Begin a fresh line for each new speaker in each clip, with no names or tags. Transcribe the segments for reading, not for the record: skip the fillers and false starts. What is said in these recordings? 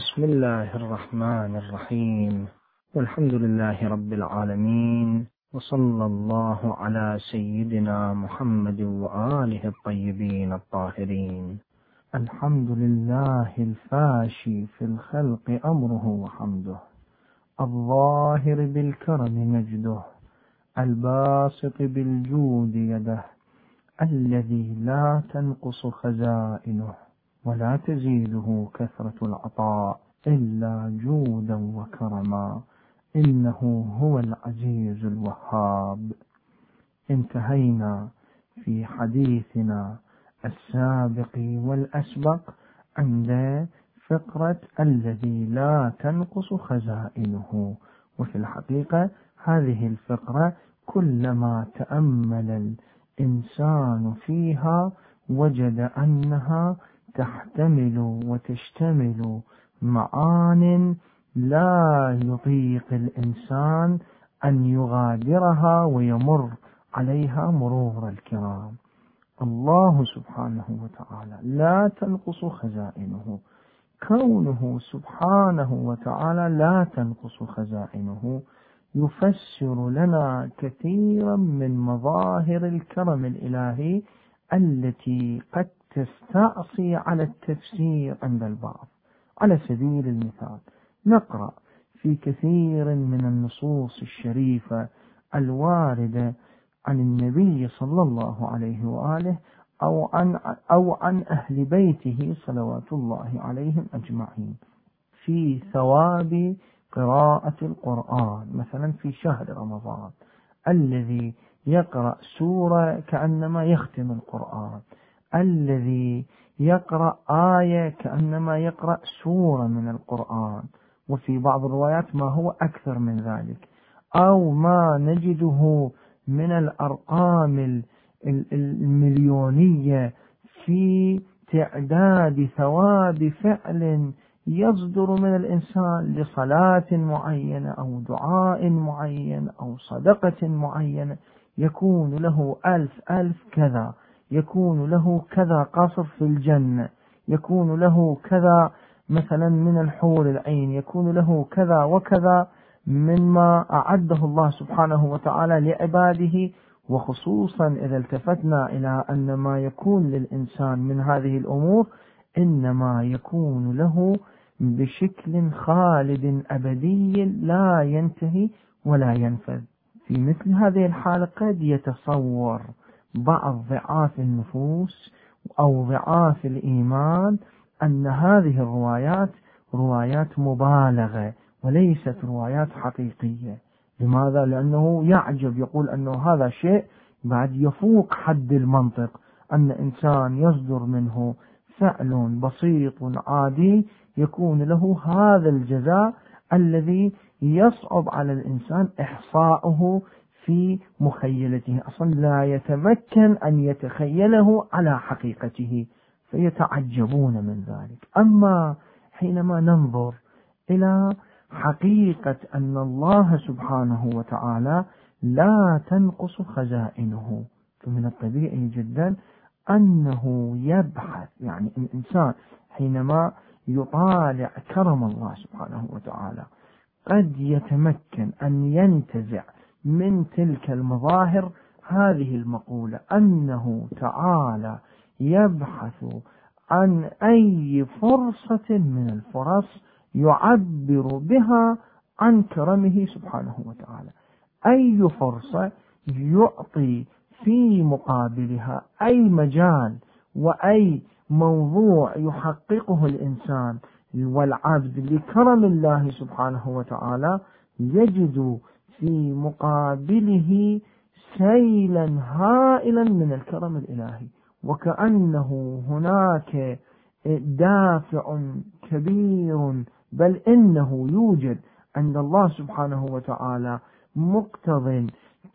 بسم الله الرحمن الرحيم، والحمد لله رب العالمين، وصلى الله على سيدنا محمد وآله الطيبين الطاهرين. الحمد لله الفاشي في الخلق أمره وحمده، الظاهر بالكرم مجده، الباسط بالجود يده، الذي لا تنقص خزائنه ولا تزيده كثرة العطاء إلا جودا وكرما، إنه هو العزيز الوهاب. انتهينا في حديثنا السابق والأسبق عند فقرة الذي لا تنقص خزائنه، وفي الحقيقة هذه الفقرة كلما تأمل الإنسان فيها وجد أنها تحتمل وتشتمل معان لا يطيق الإنسان أن يغادرها ويمر عليها مرور الكرام. الله سبحانه وتعالى لا تنقص خزائنه، كونه سبحانه وتعالى لا تنقص خزائنه يفسر لنا كثيرا من مظاهر الكرم الإلهي التي قد تستعصي على التفسير عند البعض. على سبيل المثال نقرأ في كثير من النصوص الشريفة الواردة عن النبي صلى الله عليه وآله أو عن أهل بيته صلوات الله عليهم أجمعين في ثواب قراءة القرآن. مثلا في شهر رمضان الذي يقرأ سورة كأنما يختم القرآن، الذي يقرأ آية كأنما يقرأ سورة من القرآن، وفي بعض الروايات ما هو أكثر من ذلك، أو ما نجده من الأرقام المليونية في تعداد ثواب فعل يصدر من الإنسان لصلاة معينة أو دعاء معين أو صدقة معينة، يكون له 1000 كذا، يكون له كذا قصر في الجنة، يكون له كذا مثلا من الحور العين، يكون له كذا وكذا مما أعده الله سبحانه وتعالى لعباده. وخصوصا إذا التفتنا إلى أن ما يكون للإنسان من هذه الأمور إنما يكون له بشكل خالد أبدي لا ينتهي ولا ينفذ. في مثل هذه الحالة قد يتصور بعض ضعاف النفوس أو ضعاف الإيمان أن هذه الروايات روايات مبالغة وليست روايات حقيقية. لماذا؟ لأنه يعجب، يقول أنه هذا شيء بعد يفوق حد المنطق، أن إنسان يصدر منه فعل بسيط عادي يكون له هذا الجزاء الذي يصعب على الإنسان إحصاؤه في مخيلته، أصلا لا يتمكن أن يتخيله على حقيقته، فيتعجبون من ذلك. أما حينما ننظر إلى حقيقة أن الله سبحانه وتعالى لا تنقص خزائنه، فمن الطبيعي جدا أنه يبحث، يعني الإنسان حينما يطالع كرم الله سبحانه وتعالى قد يتمكن أن ينتزع من تلك المظاهر هذه المقولة أنه تعالى يبحث عن أي فرصة من الفرص يعبر بها عن كرمه سبحانه وتعالى، أي فرصة يعطي في مقابلها أي مجال وأي موضوع يحققه الإنسان والعبد لكرم الله سبحانه وتعالى يجد في مقابله سيلا هائلا من الكرم الإلهي، وكأنه هناك دافع كبير، بل إنه يوجد عند الله سبحانه وتعالى مقتض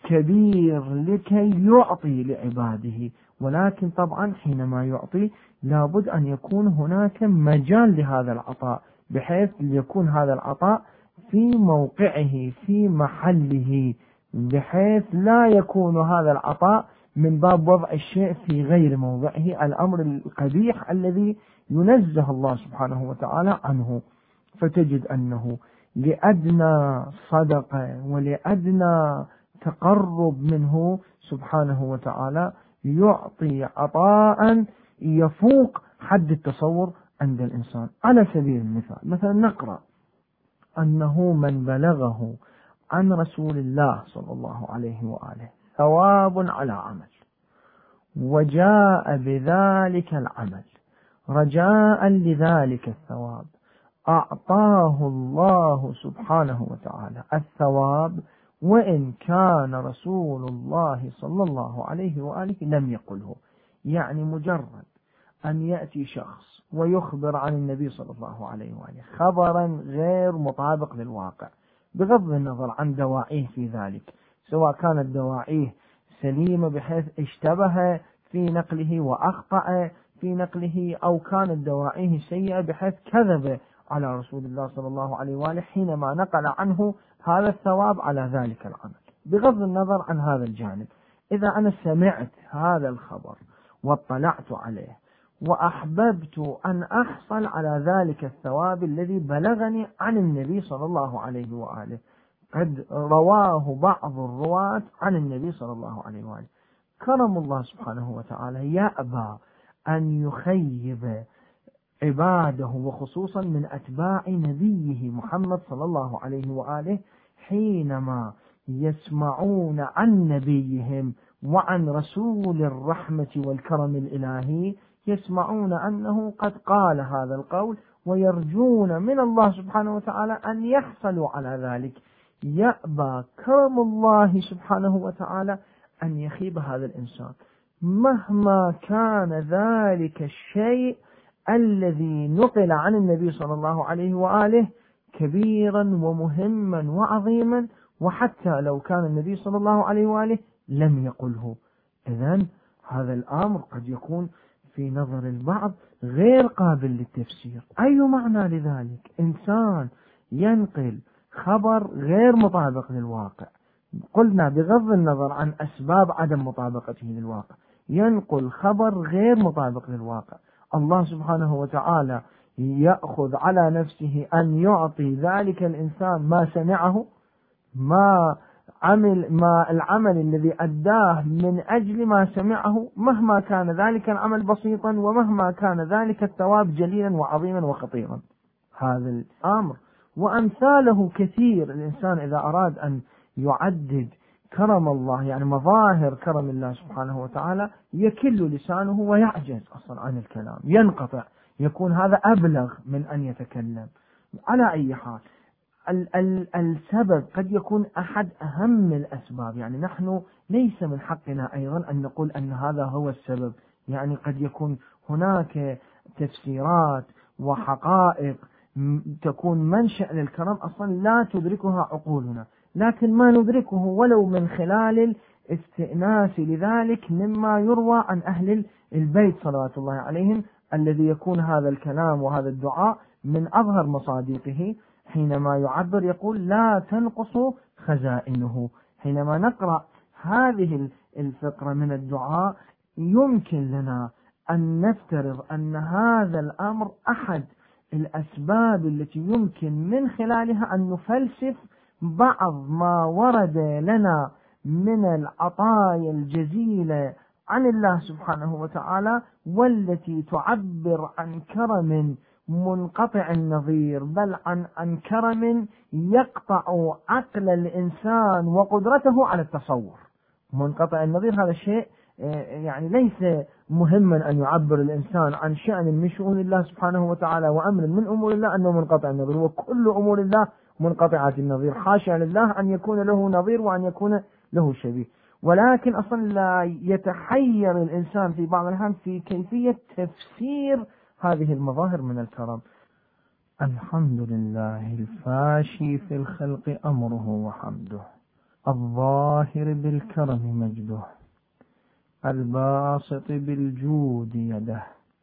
كبير لكي يعطي لعباده. ولكن طبعا حينما يعطي لابد أن يكون هناك مجال لهذا العطاء، بحيث يكون هذا العطاء في موقعه في محله، بحيث لا يكون هذا العطاء من باب وضع الشيء في غير موضعه، الأمر القبيح الذي ينزه الله سبحانه وتعالى عنه. فتجد أنه لأدنى صدقة ولأدنى تقرب منه سبحانه وتعالى يعطي عطاء يفوق حد التصور عند الإنسان. على سبيل المثال، مثلا نقرأ أنه من بلغه عن رسول الله صلى الله عليه وآله ثواب على عمل وجاء بذلك العمل رجاء لذلك الثواب، أعطاه الله سبحانه وتعالى الثواب وإن كان رسول الله صلى الله عليه وآله لم يقله. يعني مجرد أن يأتي شخص ويخبر عن النبي صلى الله عليه وآله خبرا غير مطابق للواقع، بغض النظر عن دواعيه في ذلك، سواء كانت دواعيه سليمة بحيث اشتبه في نقله وأخطأ في نقله، أو كانت دواعيه سيئة بحيث كذب على رسول الله صلى الله عليه وآله حينما نقل عنه هذا الثواب على ذلك العمل. بغض النظر عن هذا الجانب، إذا أنا سمعت هذا الخبر واطلعت عليه وأحببت أن أحصل على ذلك الثواب الذي بلغني عن النبي صلى الله عليه وآله، قد رواه بعض الرواة عن النبي صلى الله عليه وآله، كرم الله سبحانه وتعالى يأبى أن يخيب عباده وخصوصا من أتباع نبيه محمد صلى الله عليه وآله حينما يسمعون عن نبيهم وعن رسول الرحمة والكرم الإلهي، يسمعون أنه قد قال هذا القول ويرجون من الله سبحانه وتعالى أن يحصلوا على ذلك. يأبى كرم الله سبحانه وتعالى أن يخيب هذا الإنسان مهما كان ذلك الشيء الذي نقل عن النبي صلى الله عليه وآله كبيرا ومهما وعظيما، وحتى لو كان النبي صلى الله عليه وآله لم يقله. إذن هذا الأمر قد يكون في نظر البعض غير قابل للتفسير. أي معنى لذلك؟ إنسان ينقل خبر غير مطابق للواقع، قلنا بغض النظر عن أسباب عدم مطابقته للواقع، ينقل خبر غير مطابق للواقع، الله سبحانه وتعالى يأخذ على نفسه أن يعطي ذلك الإنسان ما سمعه، ما العمل الذي أداه من أجل ما سمعه، مهما كان ذلك العمل بسيطا ومهما كان ذلك الثواب جليلا وعظيما وخطيرا. هذا الأمر وأمثاله كثير. الإنسان إذا أراد أن يعدد كرم الله، يعني مظاهر كرم الله سبحانه وتعالى، يكل لسانه ويعجز أصلا عن الكلام، ينقطع، يكون هذا أبلغ من أن يتكلم. على أي حال السبب قد يكون أحد أهم الأسباب، يعني نحن ليس من حقنا أيضا أن نقول أن هذا هو السبب، يعني قد يكون هناك تفسيرات وحقائق تكون منشأ للكرم أصلا لا تدركها عقولنا، لكن ما ندركه ولو من خلال الاستئناس لذلك مما يروى عن أهل البيت صلوات الله عليهم، الذي يكون هذا الكلام وهذا الدعاء من أظهر مصادقه. حينما يعبر يقول لا تنقص خزائنه. حينما نقرأ هذه الفقرة من الدعاء يمكن لنا أن نفترض أن هذا الأمر أحد الأسباب التي يمكن من خلالها أن نفلسف بعض ما ورد لنا من العطايا الجزيلة عن الله سبحانه وتعالى، والتي تعبر عن كرم منقطع النظير، بل عن كرم يقطع عقل الإنسان وقدرته على التصور. منقطع النظير هذا الشيء يعني ليس مهما أن يعبر الإنسان عن شأن من شؤون الله سبحانه وتعالى وأمر من أمور الله أنه منقطع النظير، وكل أمور الله منقطعة النظير، حاشا لله أن يكون له نظير وأن يكون له شبيه. ولكن أصلا لا يتحير الإنسان في بعض الأحيان في كيفية تفسير هذه المظاهر من الكرم. الحمد لله الفاشي في الخلق أمره وحمده، الظاهر بالكرم مجده، الباسط بالجود يده،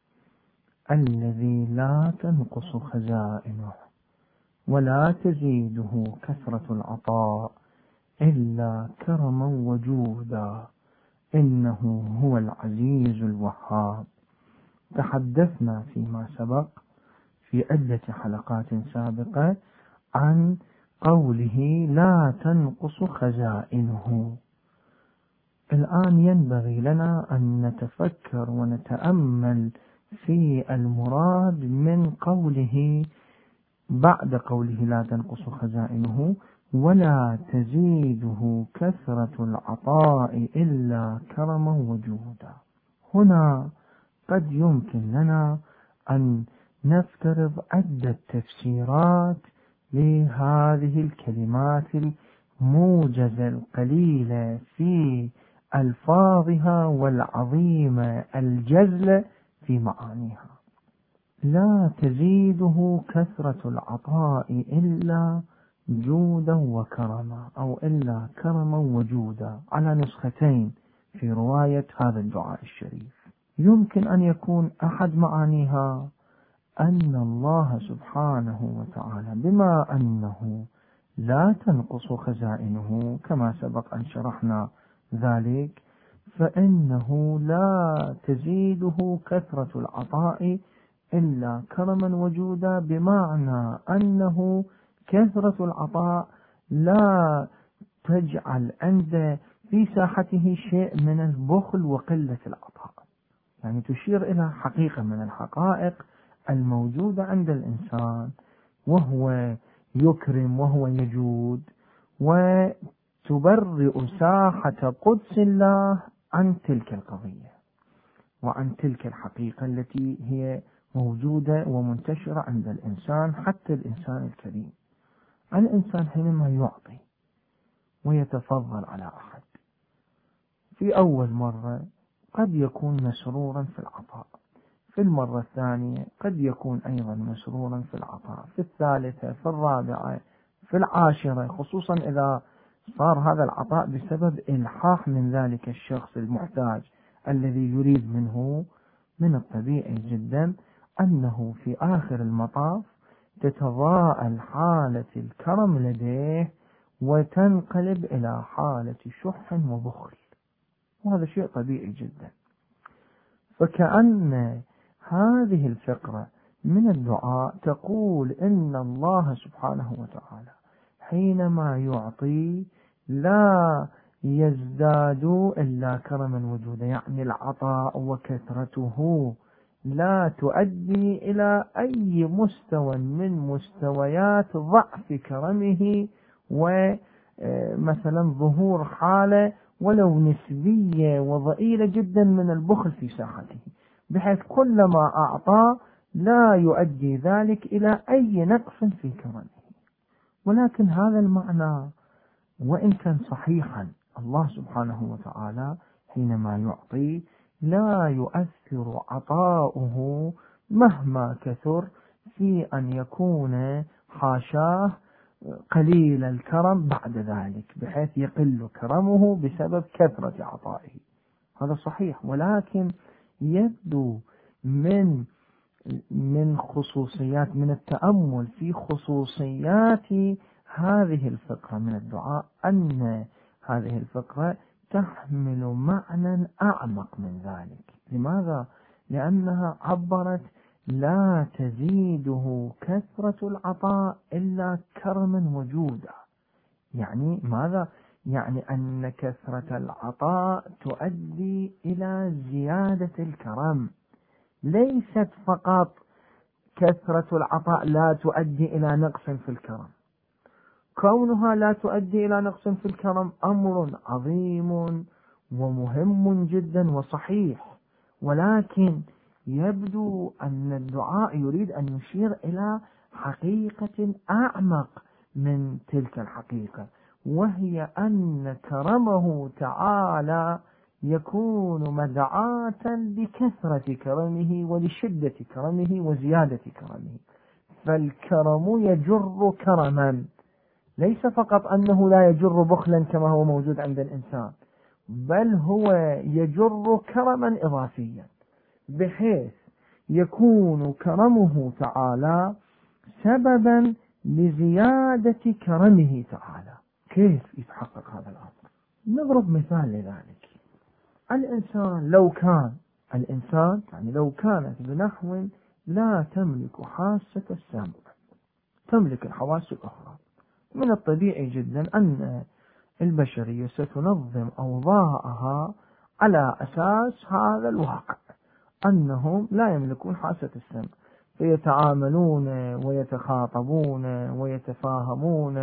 الذي لا تنقص خزائنه ولا تزيده كثرة العطاء إلا كرما وجودا، إنه هو العزيز الوهاب. تحدثنا فيما سبق في عدة حلقات سابقة عن قوله لا تنقص خزائنه. الآن ينبغي لنا أن نتفكر ونتأمل في المراد من قوله بعد قوله لا تنقص خزائنه ولا تزيده كثرة العطاء إلا كرما وجودا. هنا قد يمكن لنا أن نفترض عدة تفسيرات لهذه الكلمات الموجزة القليلة في ألفاظها والعظيمة الجزلة في معانيها. لا تزيده كثرة العطاء إلا جودا وكرما، أو إلا كرما وجودا، على نسختين في رواية هذا الدعاء الشريف. يمكن أن يكون أحد معانيها أن الله سبحانه وتعالى بما أنه لا تنقص خزائنه كما سبق أن شرحنا ذلك، فإنه لا تزيده كثرة العطاء إلا كرما وجودا، بمعنى أنه كثرة العطاء لا تجعل عنده في ساحته شيء من البخل وقلة العطاء، يعني تشير إلى حقيقة من الحقائق الموجودة عند الإنسان، وهو يكرم وهو يجود، وتبرئ ساحة قدس الله عن تلك القضية وعن تلك الحقيقة التي هي موجودة ومنتشرة عند الإنسان، حتى الإنسان الكريم. الإنسان حينما يعطي ويتفضل على أحد في أول مرة قد يكون مسرورا في العطاء، في المرة الثانية قد يكون أيضا مسرورا في العطاء، في الثالثة، في الرابعة، في العاشرة، خصوصا إذا صار هذا العطاء بسبب إلحاح من ذلك الشخص المحتاج الذي يريد منه. من الطبيعي جدا أنه في آخر المطاف تتضاءل حالة الكرم لديه وتنقلب إلى حالة شح وبخل، وهذا شيء طبيعي جدا. فكأن هذه الفقرة من الدعاء تقول إن الله سبحانه وتعالى حينما يعطي لا يزداد إلا كرما وجودا، يعني العطاء وكثرته لا تؤدي إلى أي مستوى من مستويات ضعف كرمه، ومثلا ظهور حالة ولو نسبية وضئيلة جدا من البخل في ساحته، بحيث كلما أعطى لا يؤدي ذلك إلى أي نقص في كرمه. ولكن هذا المعنى وإن كان صحيحا، الله سبحانه وتعالى حينما يعطي لا يؤثر عطاؤه مهما كثر في أن يكون حاشاه قليل الكرم بعد ذلك، بحيث يقل كرمه بسبب كثرة عطائه. هذا صحيح، ولكن يبدو من خصوصيات، من التأمل في خصوصيات هذه الفقرة من الدعاء، أن هذه الفقرة تحمل معنى أعمق من ذلك. لماذا؟ لأنها عبرت لا تزيده كثرة العطاء إلا كرما وجودا. يعني ماذا؟ يعني أن كثرة العطاء تؤدي إلى زيادة الكرم، ليست فقط كثرة العطاء لا تؤدي إلى نقص في الكرم. كونها لا تؤدي إلى نقص في الكرم أمر عظيم ومهم جدا وصحيح، ولكن يبدو أن الدعاء يريد أن يشير إلى حقيقة أعمق من تلك الحقيقة، وهي أن كرمه تعالى يكون مدعاة لكثرة كرمه ولشدة كرمه وزيادة كرمه. فالكرم يجر كرما، ليس فقط أنه لا يجر بخلا كما هو موجود عند الإنسان، بل هو يجر كرما إضافيا، بحيث يكون كرمه تعالى سببا لزيادة كرمه تعالى. كيف يتحقق هذا الأمر؟ نضرب مثال لذلك. الإنسان لو كانت بنحو لا تملك حاسة السمع، تملك الحواس الأخرى. من الطبيعي جدا أن البشرية ستنظم أوضاعها على أساس هذا الواقع، أنهم لا يملكون حاسة السمع، فيتعاملون ويتخاطبون ويتفاهمون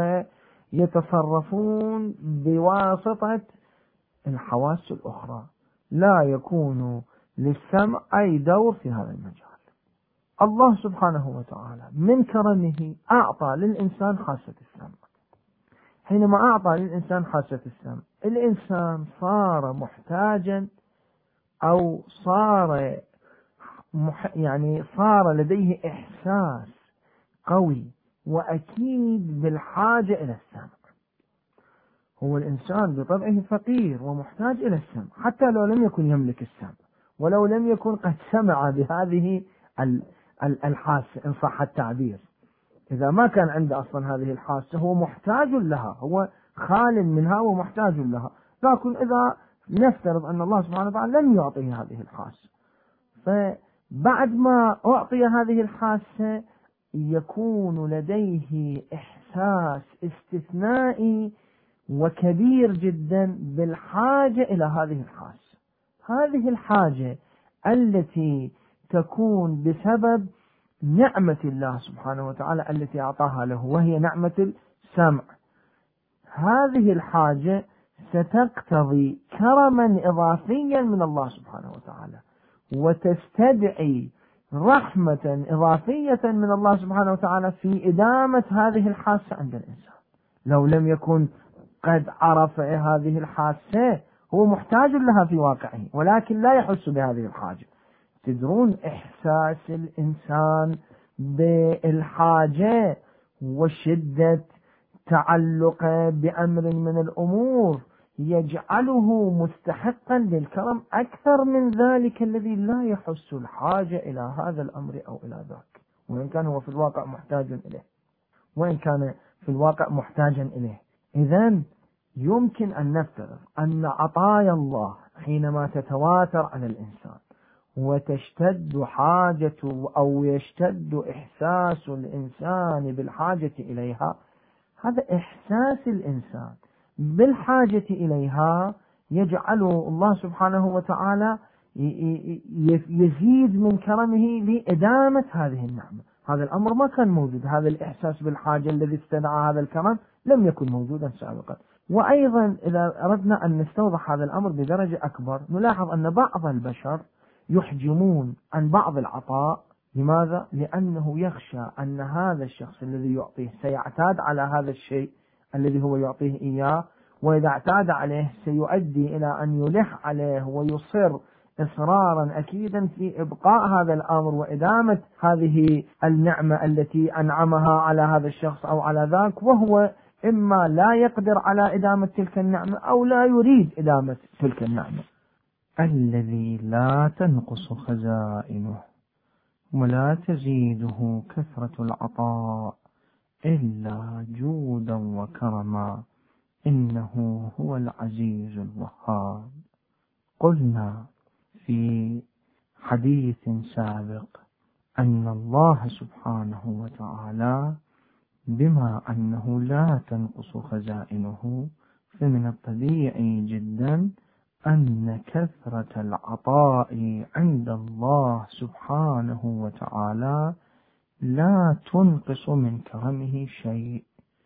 ويتصرفون بواسطة الحواس الأخرى، لا يكون للسمع أي دور في هذا المجال. الله سبحانه وتعالى من كرمه أعطى للإنسان حاسة السمع. حينما أعطى للإنسان حاسة السمع، الإنسان صار محتاجا أو صار لديه إحساس قوي وأكيد بالحاجة إلى السمع. هو الإنسان بطبعه فقير ومحتاج إلى السمع، حتى لو لم يكن يملك السمع، ولو لم يكن قد سمع بهذه الحاسة إن صح التعبير. إذا ما كان عنده أصلا هذه الحاسة هو محتاج لها، هو خال منها ومحتاج لها. لكن إذا نفترض أن الله سبحانه وتعالى لم يعطيه هذه الحاسة، فبعد ما أعطي هذه الحاسة يكون لديه إحساس استثنائي وكبير جدا بالحاجة إلى هذه الحاسة. هذه الحاجة التي تكون بسبب نعمة الله سبحانه وتعالى التي أعطاها له، وهي نعمة السمع. هذه الحاجة ستقتضي كرما إضافيا من الله سبحانه وتعالى، وتستدعي رحمة إضافية من الله سبحانه وتعالى في إدامة هذه الحاسة عند الإنسان. لو لم يكن قد عرف هذه الحاسة هو محتاج لها في واقعه، ولكن لا يحس بهذه الحاجة. تدرون إحساس الإنسان بالحاجة وشدة تعلقه بأمر من الأمور يجعله مستحقا للكرم أكثر من ذلك الذي لا يحس الحاجة إلى هذا الأمر أو إلى ذاك، وإن كان هو في الواقع محتاجا إليه. إذن يمكن أن نفترض أن عطايا الله حينما تتواتر على الإنسان وتشتد حاجته أو يشتد إحساس الإنسان بالحاجة إليها، هذا إحساس الإنسان بالحاجة إليها يجعل الله سبحانه وتعالى يزيد من كرمه لإدامة هذه النعمة. هذا الأمر ما كان موجود، هذا الإحساس بالحاجة الذي استدعى هذا الكرم لم يكن موجودا سابقا. وأيضا إذا أردنا أن نستوضح هذا الأمر بدرجة أكبر نلاحظ أن بعض البشر يحجمون عن بعض العطاء. لماذا؟ لأنه يخشى أن هذا الشخص الذي يعطيه سيعتاد على هذا الشيء الذي هو يعطيه إياه، وإذا اعتاد عليه سيؤدي إلى أن يلح عليه ويصر إصرارا أكيدا في إبقاء هذا الأمر وإدامة هذه النعمة التي أنعمها على هذا الشخص أو على ذاك، وهو إما لا يقدر على إدامة تلك النعمة أو لا يريد إدامة تلك النعمة. الذي لا تنقص خزائنه ولا تزيده كثرة العطاء إلا جودا وكرما، إنه هو العزيز الوهاب. قلنا في حديث سابق أن الله سبحانه وتعالى بما أنه لا تنقص خزائنه، فمن الطبيعي جدا أن كثرة العطاء عند الله سبحانه وتعالى لا تنقص من كرمه شيء،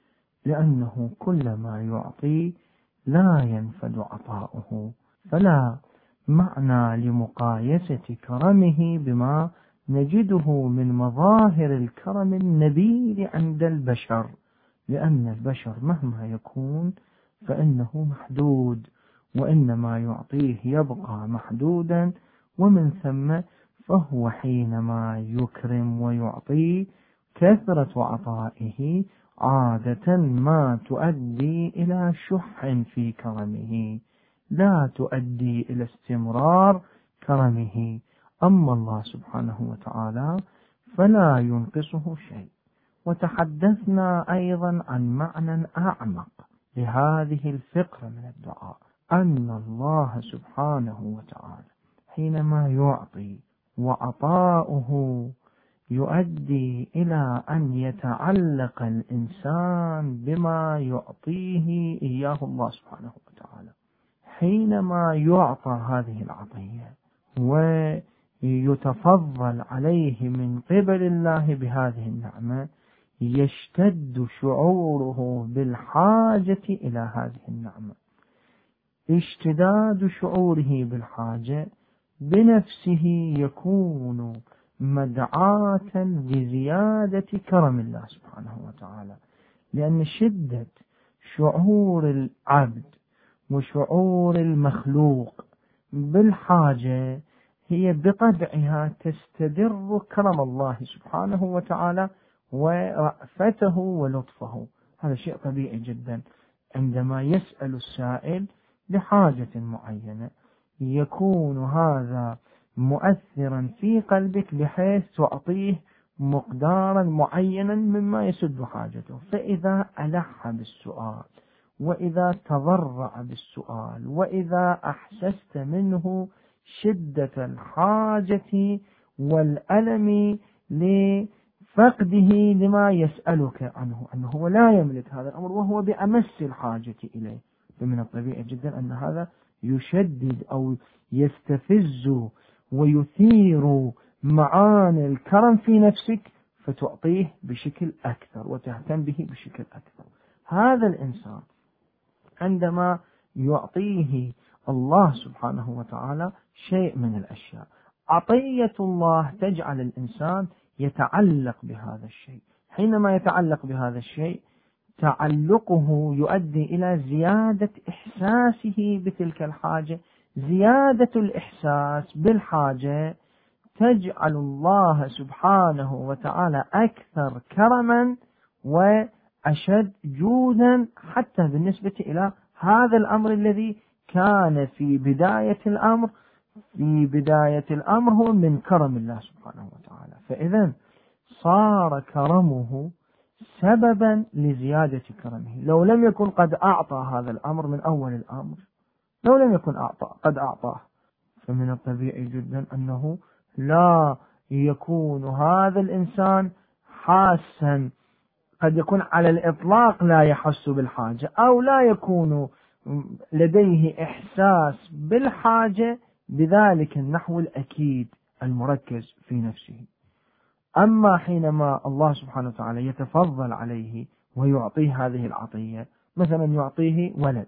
لأنه كلما يعطي لا ينفد عطاؤه. فلا معنى لمقايسة كرمه بما نجده من مظاهر الكرم النبيل عند البشر، لأن البشر مهما يكون فإنه محدود، وإنما يعطيه يبقى محدودا، ومن ثم فهو حينما يكرم ويعطي كثرة عطائه عادة ما تؤدي إلى شح في كرمه، لا تؤدي إلى استمرار كرمه. أما الله سبحانه وتعالى فلا ينقصه شيء. وتحدثنا أيضا عن معنى أعمق لهذه الفقرة من الدعاء، أن الله سبحانه وتعالى حينما يعطي وعطاؤه يؤدي إلى أن يتعلق الإنسان بما يعطيه إياه الله سبحانه وتعالى. حينما يعطى هذه العطية ويتفضل عليه من قبل الله بهذه النعمة، يشتد شعوره بالحاجة إلى هذه النعمة. اشتداد شعوره بالحاجة بنفسه يكون مدعاة لزيادة كرم الله سبحانه وتعالى، لأن شدة شعور العبد وشعور المخلوق بالحاجة هي بطبعها تستدر كرم الله سبحانه وتعالى ورأفته ولطفه. هذا شيء طبيعي جدا. عندما يسأل السائل لحاجة معينة يكون هذا مؤثرا في قلبك بحيث تعطيه مقدارا معينا مما يسد حاجته. فإذا ألح بالسؤال، وإذا تضرع بالسؤال، وإذا أحسست منه شدة الحاجة والألم لفقده لما يسألك عنه، أنه هو لا يملك هذا الأمر وهو بأمس الحاجة إليه، فمن الطبيعي جدا أن هذا يشدد أو يستفز ويثير معاني الكرم في نفسك، فتعطيه بشكل أكثر وتهتم به بشكل أكثر. هذا الإنسان عندما يعطيه الله سبحانه وتعالى شيء من الأشياء، عطية الله تجعل الإنسان يتعلق بهذا الشيء. حينما يتعلق بهذا الشيء تعلقه يؤدي إلى زيادة إحساسه بتلك الحاجة. زيادة الإحساس بالحاجة تجعل الله سبحانه وتعالى أكثر كرما وأشد جودا، حتى بالنسبة إلى هذا الأمر الذي كان في بداية الأمر. في بداية الأمر هو من كرم الله سبحانه وتعالى، فإذا صار كرمه سببا لزيادة كرمه. لو لم يكن قد أعطى هذا الأمر من أول الأمر، لو لم يكن قد أعطاه، فمن الطبيعي جدا أنه لا يكون هذا الإنسان حاسا. قد يكون على الإطلاق لا يحس بالحاجة، أو لا يكون لديه إحساس بالحاجة بذلك النحو الأكيد المركز في نفسه. أما حينما الله سبحانه وتعالى يتفضل عليه ويعطيه هذه العطية، مثلا يعطيه ولد،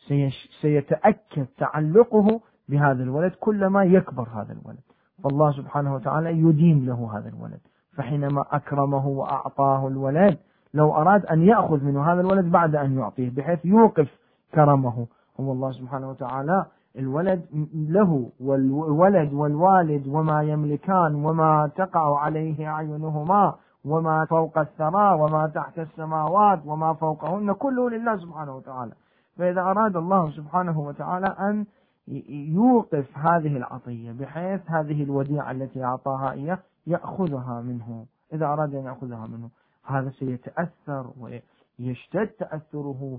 سيتأكد تعلقه بهذا الولد كلما يكبر هذا الولد، فالله سبحانه وتعالى يديم له هذا الولد. فحينما أكرمه وأعطاه الولد، لو أراد أن يأخذ منه هذا الولد بعد أن يعطيه بحيث يوقف كرمه، هو الله سبحانه وتعالى الولد له، والولد والوالد وما يملكان وما تقع عليه أعينهما وما فوق الثرى وما تحت السماوات وما فوقهن كله لله سبحانه وتعالى. فإذا أراد الله سبحانه وتعالى أن يوقف هذه العطية بحيث هذه الوديعة التي أعطاها إياه يأخذها منه، إذا أراد أن يأخذها منه، هذا سيتأثر ويشتد تأثره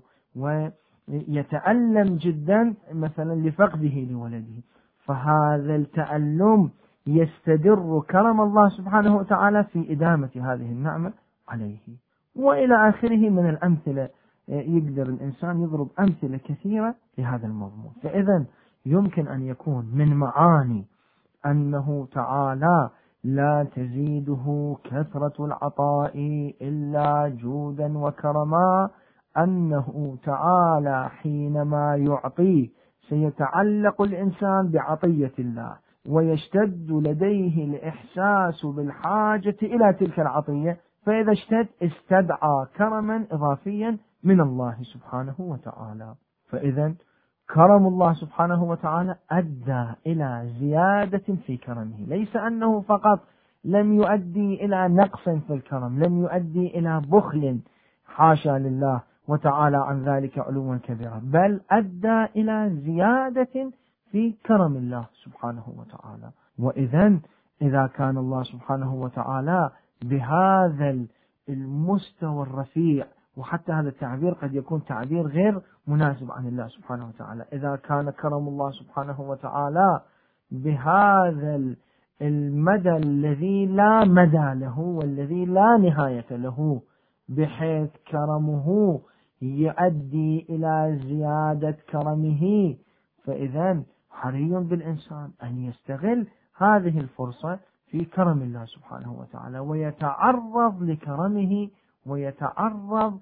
ويتألم جدا مثلا لفقده لولده. فهذا التألم يستدر كرم الله سبحانه وتعالى في إدامة هذه النعمة عليه، وإلى آخره من الأمثلة. يقدر الإنسان يضرب أمثلة كثيرة لهذا المضمون. فإذا يمكن أن يكون من معاني أنه تعالى لا تزيده كثرة العطاء إلا جودا وكرما، أنه تعالى حينما يعطيه سيتعلق الإنسان بعطية الله ويشتد لديه الإحساس بالحاجة إلى تلك العطية، فإذا اشتد استدعى كرما إضافيا من الله سبحانه وتعالى. فإذا كرم الله سبحانه وتعالى أدى إلى زيادة في كرمه، ليس أنه فقط لم يؤدي إلى نقص في الكرم، لم يؤدي إلى بخل حاشا لله وتعالى عن ذلك علوا كبيرا، بل أدى إلى زيادة في كرم الله سبحانه وتعالى. إذا كان الله سبحانه وتعالى بهذا المستوى الرفيع، وحتى هذا التعبير قد يكون تعبير غير مناسب عن الله سبحانه وتعالى، إذا كان كرم الله سبحانه وتعالى بهذا المدى الذي لا مدى له والذي لا نهاية له، بحيث كرمه يؤدي إلى زيادة كرمه. فإذا حري بالإنسان أن يستغل هذه الفرصة في كرم الله سبحانه وتعالى، ويتعرض لكرمه، ويتعرض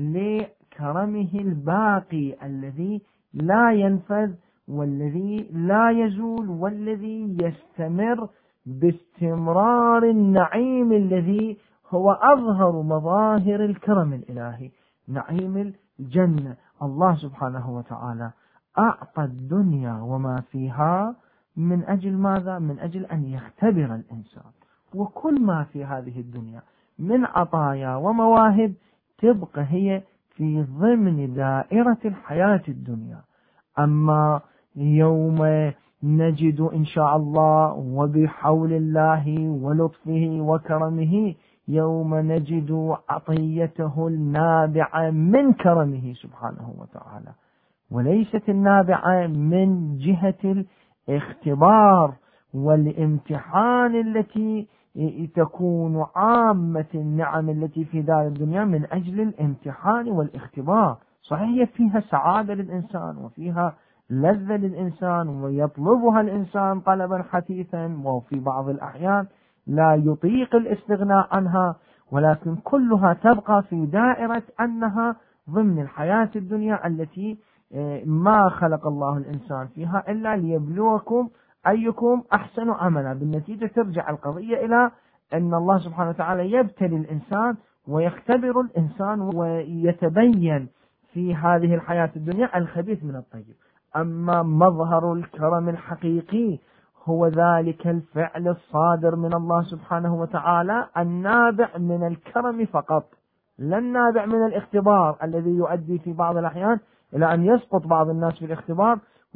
لكرمه الباقي الذي لا ينفذ، والذي لا يزول، والذي يستمر باستمرار النعيم الذي هو أظهر مظاهر الكرم الإلهي، نعيم الجنة. الله سبحانه وتعالى أعطى الدنيا وما فيها من أجل ماذا؟ من أجل أن يختبر الإنسان، وكل ما في هذه الدنيا من عطايا ومواهب تبقى هي في ضمن دائرة الحياة الدنيا. أما يوم نجد إن شاء الله وبحول الله ولطفه وكرمه، يوم نجد عطيته النابعة من كرمه سبحانه وتعالى، وليست النابعة من جهة الاختبار والامتحان التي تكون عامة النعم التي في دار الدنيا من أجل الامتحان والاختبار. صحيح فيها سعادة للإنسان وفيها لذة للإنسان ويطلبها الإنسان طلبا حثيثا، وفي بعض الأحيان لا يطيق الاستغناء عنها، ولكن كلها تبقى في دائرة أنها ضمن الحياة الدنيا التي ما خلق الله الإنسان فيها إلا ليبلوكم أيكم أحسن عملا. بالنتيجة ترجع القضية إلى أن الله سبحانه وتعالى يبتلي الإنسان ويختبر الإنسان، ويتبين في هذه الحياة الدنيا الخبيث من الطيب. أما مظهر الكرم الحقيقي هو ذلك الفعل الصادر من الله سبحانه وتعالى النابع من الكرم فقط، لا النابع من الاختبار الذي يؤدي في بعض الأحيان إلى أن يسقط بعض الناس في الاختبار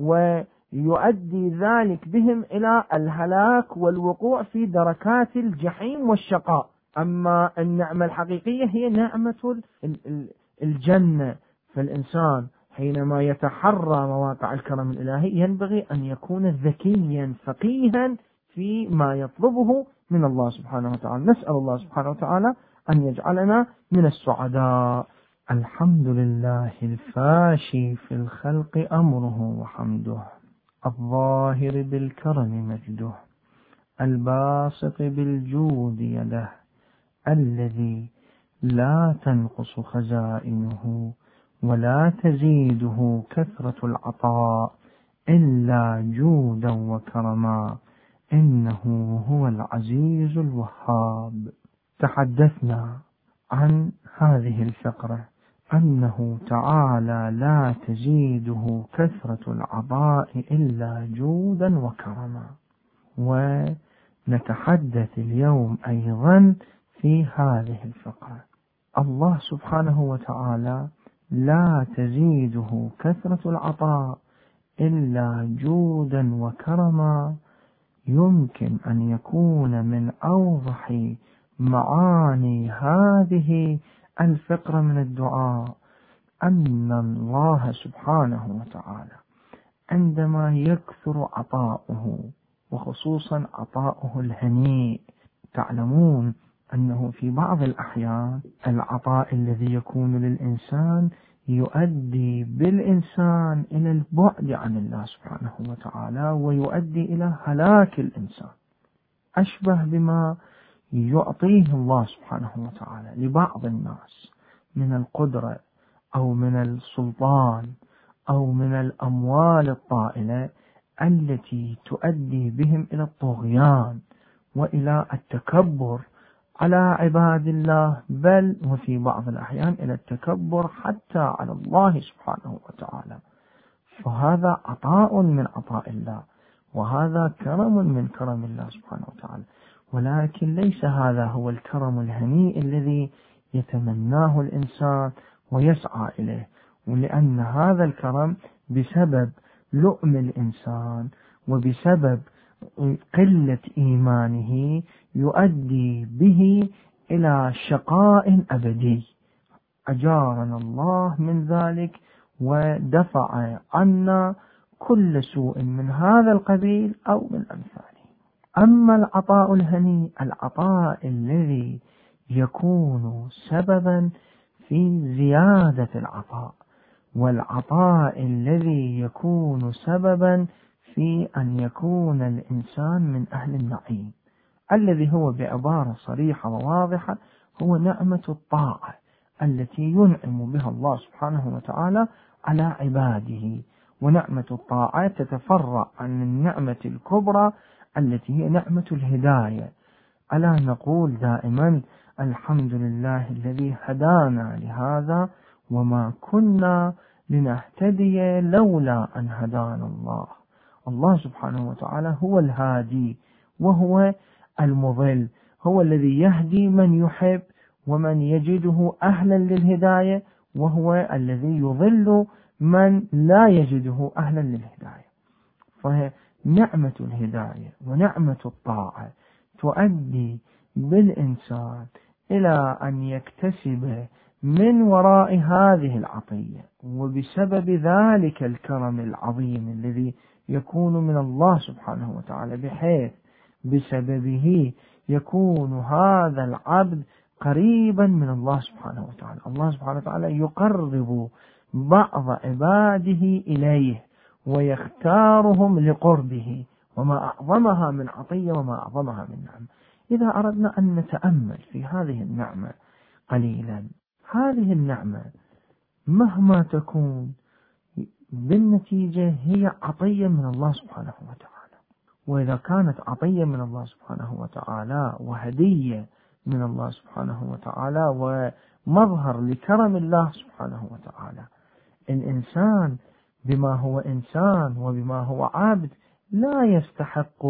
ويؤدي ذلك بهم إلى الهلاك والوقوع في دركات الجحيم والشقاء. أما النعمة الحقيقية هي نعمة الجنة. فالإنسان حينما يتحرى مواقع الكرم الإلهي ينبغي أن يكون ذكيا فقيها فيما يطلبه من الله سبحانه وتعالى. نسأل الله سبحانه وتعالى أن يجعلنا من السعداء. الحمد لله الفاشي في الخلق أمره وحمده، الظاهر بالكرم مجده، الباسط بالجود يده، الذي لا تنقص خزائنه ولا تزيده كثرة العطاء إلا جودا وكرما، إنه هو العزيز الوهاب. تحدثنا عن هذه الفقرة أنه تعالى لا تزيده كثرة العطاء إلا جودا وكرما، ونتحدث اليوم أيضا في هذه الفقرة الله سبحانه وتعالى لا تزيده كثرة العطاء إلا جودا وكرما. يمكن أن يكون من أوضح معاني هذه الفقرة من الدعاء أن الله سبحانه وتعالى عندما يكثر عطاؤه، وخصوصا عطاؤه الهنيء، تعلمون أنه في بعض الأحيان العطاء الذي يكون للإنسان يؤدي بالإنسان إلى البعد عن الله سبحانه وتعالى، ويؤدي إلى هلاك الإنسان، أشبه بما يعطيه الله سبحانه وتعالى لبعض الناس من القدرة أو من السلطان أو من الأموال الطائلة التي تؤدي بهم إلى الطغيان وإلى التكبر على عباد الله، بل وفي بعض الأحيان إلى التكبر حتى على الله سبحانه وتعالى. فهذا عطاء من عطاء الله، وهذا كرم من كرم الله سبحانه وتعالى، ولكن ليس هذا هو الكرم الهنيء الذي يتمناه الإنسان ويسعى إليه، ولأن هذا الكرم بسبب لؤم الإنسان وبسبب قلة إيمانه يؤدي به إلى شقاء أبدي. أجارنا الله من ذلك ودفع عنا كل سوء من هذا القبيل أو من أمثاله. أما العطاء الهني، العطاء الذي يكون سببا في زيادة العطاء، والعطاء الذي يكون سببا في أن يكون الإنسان من أهل النعيم، الذي هو بعبارة صريحة وواضحة هو نعمة الطاعة التي ينعم بها الله سبحانه وتعالى على عباده. ونعمة الطاعة تتفرع عن النعمة الكبرى التي هي نعمة الهداية. ألا نقول دائما الحمد لله الذي هدانا لهذا وما كنا لنهتدي لولا أن هدانا الله. الله سبحانه وتعالى هو الهادي وهو المضل، هو الذي يهدي من يحب ومن يجده أهلا للهداية، وهو الذي يضل من لا يجده أهلا للهداية. فهي نعمة الهداية ونعمة الطاعة تؤدي بالإنسان إلى أن يكتسب من وراء هذه العطية، وبسبب ذلك الكرم العظيم الذي يكون من الله سبحانه وتعالى، بحيث بسببه يكون هذا العبد قريبا من الله سبحانه وتعالى. الله سبحانه وتعالى يقرب بعض عباده إليه ويختارهم لقربه، وما أعظمها من عطية وما أعظمها من نعمة. إذا أردنا أن نتأمل في هذه النعمة قليلا، هذه النعمة مهما تكون بالنتيجة هي عطية من الله سبحانه وتعالى. وإذا كانت عطية من الله سبحانه وتعالى وهدية من الله سبحانه وتعالى ومظهر لكرم الله سبحانه وتعالى، الإنسان بما هو إنسان وبما هو عبد لا يستحق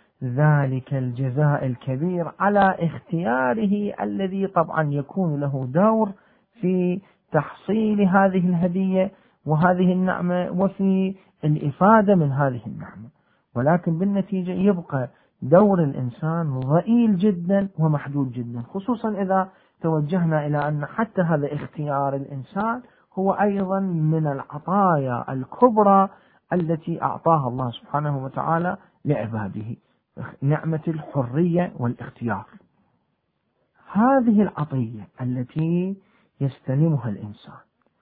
ذلك الجزاء الكبير على اختياره الذي طبعا يكون له دور في تحصيل هذه الهدية وهذه النعمة وفي الإفادة من هذه النعمة. ولكن بالنتيجة يبقى دور الإنسان ضئيل جدا ومحدود جدا، خصوصا إذا توجهنا إلى أن حتى هذا اختيار الإنسان هو أيضا من العطايا الكبرى التي أعطاها الله سبحانه وتعالى لعباده، نعمة الحرية والاختيار. هذه العطية التي يستلمها الإنسان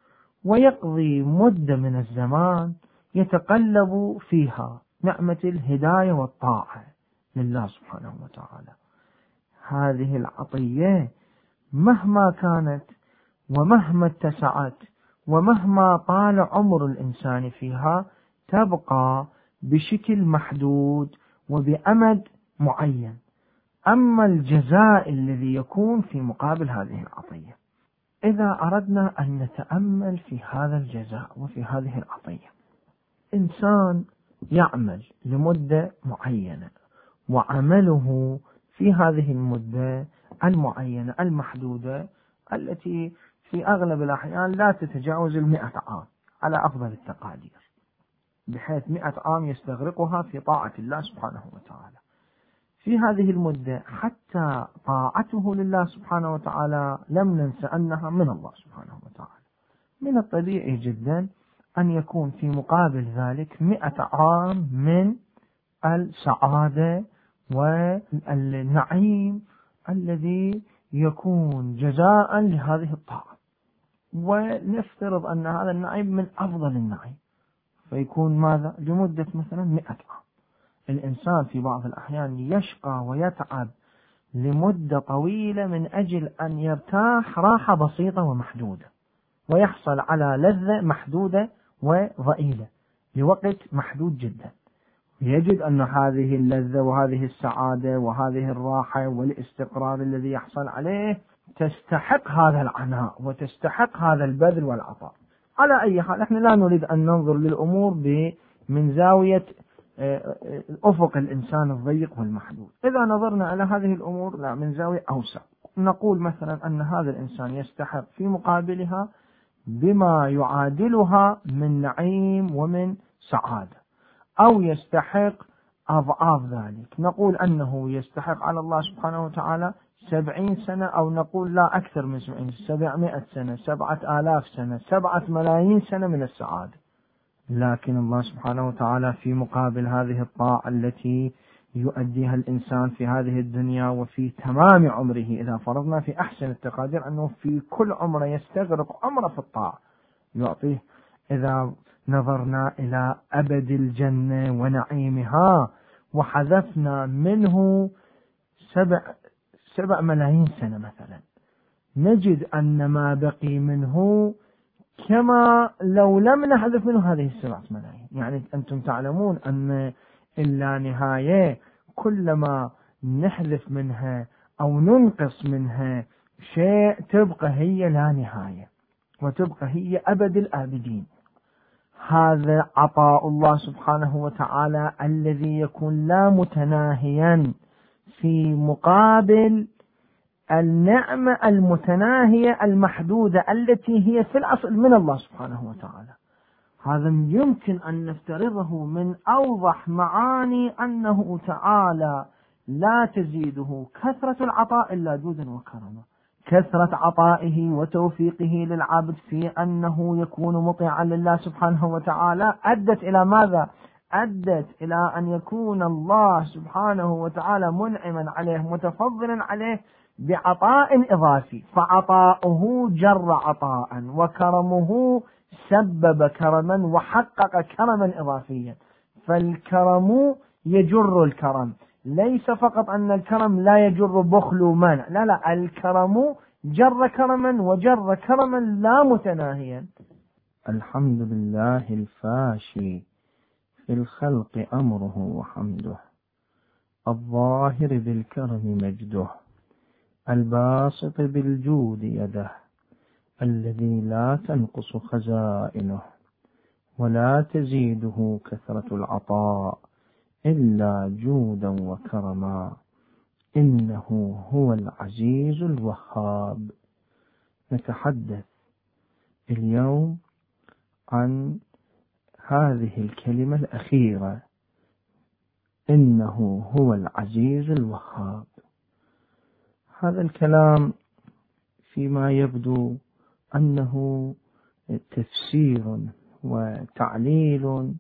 ويقضي مدة من الزمان يتقلب فيها نعمة الهداية والطاعة لله سبحانه وتعالى، هذه العطية مهما كانت ومهما اتسعت ومهما طال عمر الإنسان فيها تبقى بشكل محدود وبأمد معين. أما الجزاء الذي يكون في مقابل هذه العطية، إذا أردنا أن نتأمل في هذا الجزاء وفي هذه العطية، إنسان يعمل لمدة معينة وعمله في هذه المدة المعينة المحدودة التي في أغلب الأحيان لا تتجاوز 100 عام على أفضل التقادير، بحيث 100 عام يستغرقها في طاعة الله سبحانه وتعالى. في هذه المدة حتى طاعته لله سبحانه وتعالى لم ننسى أنها من الله سبحانه وتعالى. من الطبيعي جدا أن يكون في مقابل ذلك 100 عام من السعادة والنعيم الذي يكون جزاء لهذه الطاعة، ونفترض أن هذا النعيم من أفضل النعيم، فيكون ماذا لمدة مثلا 100 عام. الإنسان في بعض الأحيان يشقى ويتعب لمدة طويلة من أجل أن يرتاح راحة بسيطة ومحدودة، ويحصل على لذة محدودة وضئيلة لوقت محدود جدا، يجد أن هذه اللذة وهذه السعادة وهذه الراحة والاستقرار الذي يحصل عليه تستحق هذا العناء وتستحق هذا البذل والعطاء. على أي حال احنا لا نريد أن ننظر للأمور من زاوية أفق الإنسان الضيق والمحدود. إذا نظرنا إلى هذه الأمور لا من زاوية أوسع، نقول مثلا أن هذا الإنسان يستحق في مقابلها بما يعادلها من نعيم ومن سعادة، أو يستحق أضعاف ذلك. نقول أنه يستحق على الله سبحانه وتعالى 70 سنة، أو نقول لا أكثر من 700 سنة، 7000 سنة، 7 ملايين سنة من السعادة. لكن الله سبحانه وتعالى في مقابل هذه الطاعة التي يؤديها الإنسان في هذه الدنيا وفي تمام عمره، إذا فرضنا في أحسن التقادير أنه في كل عمره يستغرق عمره في الطاعة يعطيه. إذا نظرنا إلى أبد الجنة ونعيمها وحذفنا منه 7 ملايين سنة مثلا، نجد أن ما بقي منه كما لو لم نحذف منه هذه 7 ملايين. يعني أنتم تعلمون أن اللانهاية كلما نحذف منها أو ننقص منها شيء تبقى هي لا نهاية وتبقى هي أبد الآبدين. هذا عطاء الله سبحانه وتعالى الذي يكون لا متناهيا في مقابل النعمة المتناهية المحدودة التي هي في الأصل من الله سبحانه وتعالى. هذا يمكن أن نفترضه من أوضح معاني أنه تعالى لا تزيده كثرة العطاء إلا جودا وكرما. كثرة عطائه وتوفيقه للعبد في أنه يكون مطيعا لله سبحانه وتعالى أدت إلى ماذا؟ أدت إلى أن يكون الله سبحانه وتعالى منعما عليه متفضلا عليه بعطاء إضافي، فعطاؤه جر عطاء وكرمه سبب كرما وحقق كرما إضافيا. فالكرم يجر الكرم، ليس فقط أن الكرم لا يجر بخل ومنع، لا، الكرم جر كرما وجر كرما لا متناهيا. الحمد لله الفاشي في الخلق أمره وحمده، الظاهر بالكرم مجده، الباسط بالجود يده، الذي لا تنقص خزائنه ولا تزيده كثرة العطاء إلا جودا وكرما، إنه هو العزيز الوهاب. نتحدث اليوم عن هذه الكلمة الأخيرة، إنه هو العزيز الوهاب. هذا الكلام فيما يبدو أنه تفسير وتعليل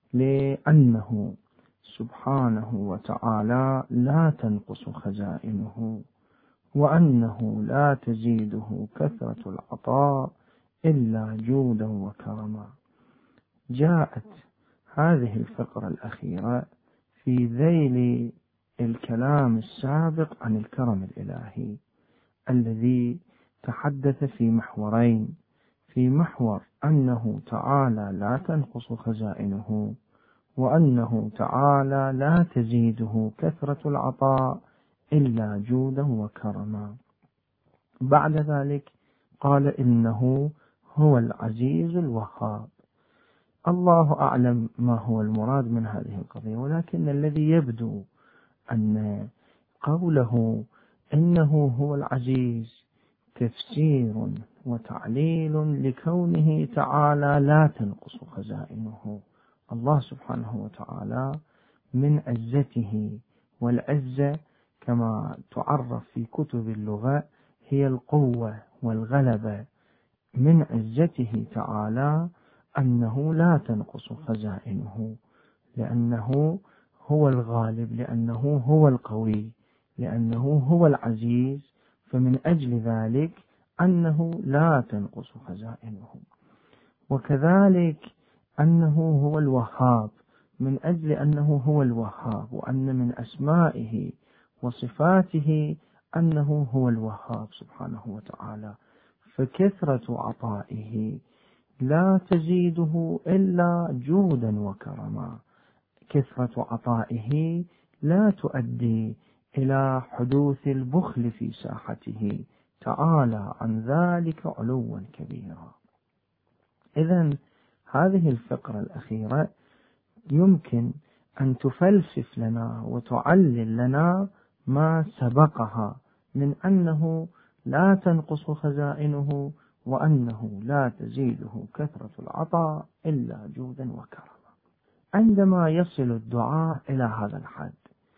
لأنه سبحانه وتعالى لا تنقص خزائنه وأنه لا تزيده كثرة العطاء إلا جودا وكرما. جاءت هذه الفقرة الأخيرة في ذيل الكلام السابق عن الكرم الإلهي الذي تحدث في محورين، في محور أنه تعالى لا تنقص خزائنه وأنه تعالى لا تزيده كثرة العطاء إلا جودا وكرما. بعد ذلك قال إنه هو العزيز الوهاب. الله أعلم ما هو المراد من هذه القضية، ولكن الذي يبدو أن قوله إنه هو العزيز تفسير وتعليل لكونه تعالى لا تنقص خزائنه. الله سبحانه وتعالى من عزته، والعزة كما تعرف في كتب اللغة هي القوة والغلبة. من عزته تعالى أنه لا تنقص خزائنه، لأنه هو الغالب، لأنه هو القوي، لأنه هو العزيز، فمن أجل ذلك أنه لا تنقص خزائنه. وكذلك أنه هو الوهاب، من أجل أنه هو الوهاب، وأن من أسمائه وصفاته أنه هو الوهاب سبحانه وتعالى. فكثرة عطائه لا تزيده إلا جودا وكرما. كثرة عطائه لا تؤدي إلى حدوث البخل في ساحته تعالى عن ذلك علوا كبيرا. إذن هذه الفقرة الأخيرة يمكن أن تفلسف لنا وتعلل لنا ما سبقها من أنه لا تنقص خزائنه وأنه لا تزيده كثرة العطاء إلا جودا وكرما. عندما يصل الدعاء إلى هذا الحد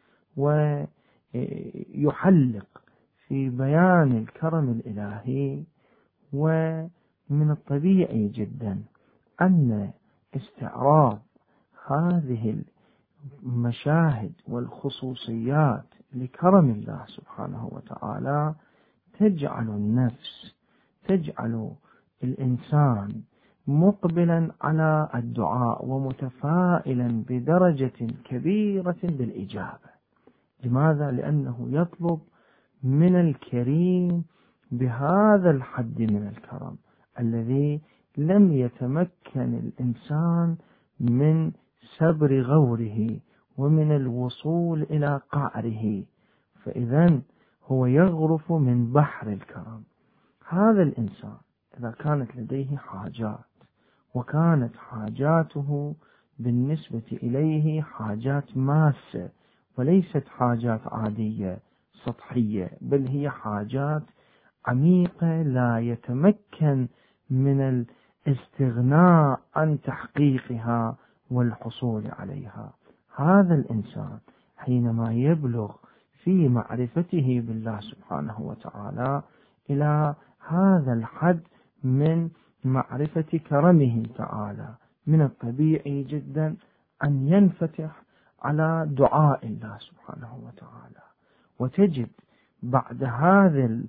ويحلق في بيان الكرم الإلهي، ومن الطبيعي جدا أن استعراض هذه المشاهد والخصوصيات لكرم الله سبحانه وتعالى تجعل النفس، تجعل الإنسان مقبلا على الدعاء ومتفائلا بدرجة كبيرة بالإجابة. لماذا؟ لأنه يطلب من الكريم بهذا الحد من الكرم الذي لم يتمكن الإنسان من سبر غوره ومن الوصول إلى قعره، فإذا هو يغرف من بحر الكرم. هذا الإنسان إذا كانت لديه حاجات وكانت حاجاته بالنسبة إليه حاجات ماسة وليست حاجات عادية سطحية، بل هي حاجات عميقة لا يتمكن من الاستغناء عن تحقيقها والحصول عليها، هذا الإنسان حينما يبلغ في معرفته بالله سبحانه وتعالى إلى هذا الحد من معرفة كرمه تعالى، من الطبيعي جدا أن ينفتح على دعاء الله سبحانه وتعالى. وتجد بعد هذه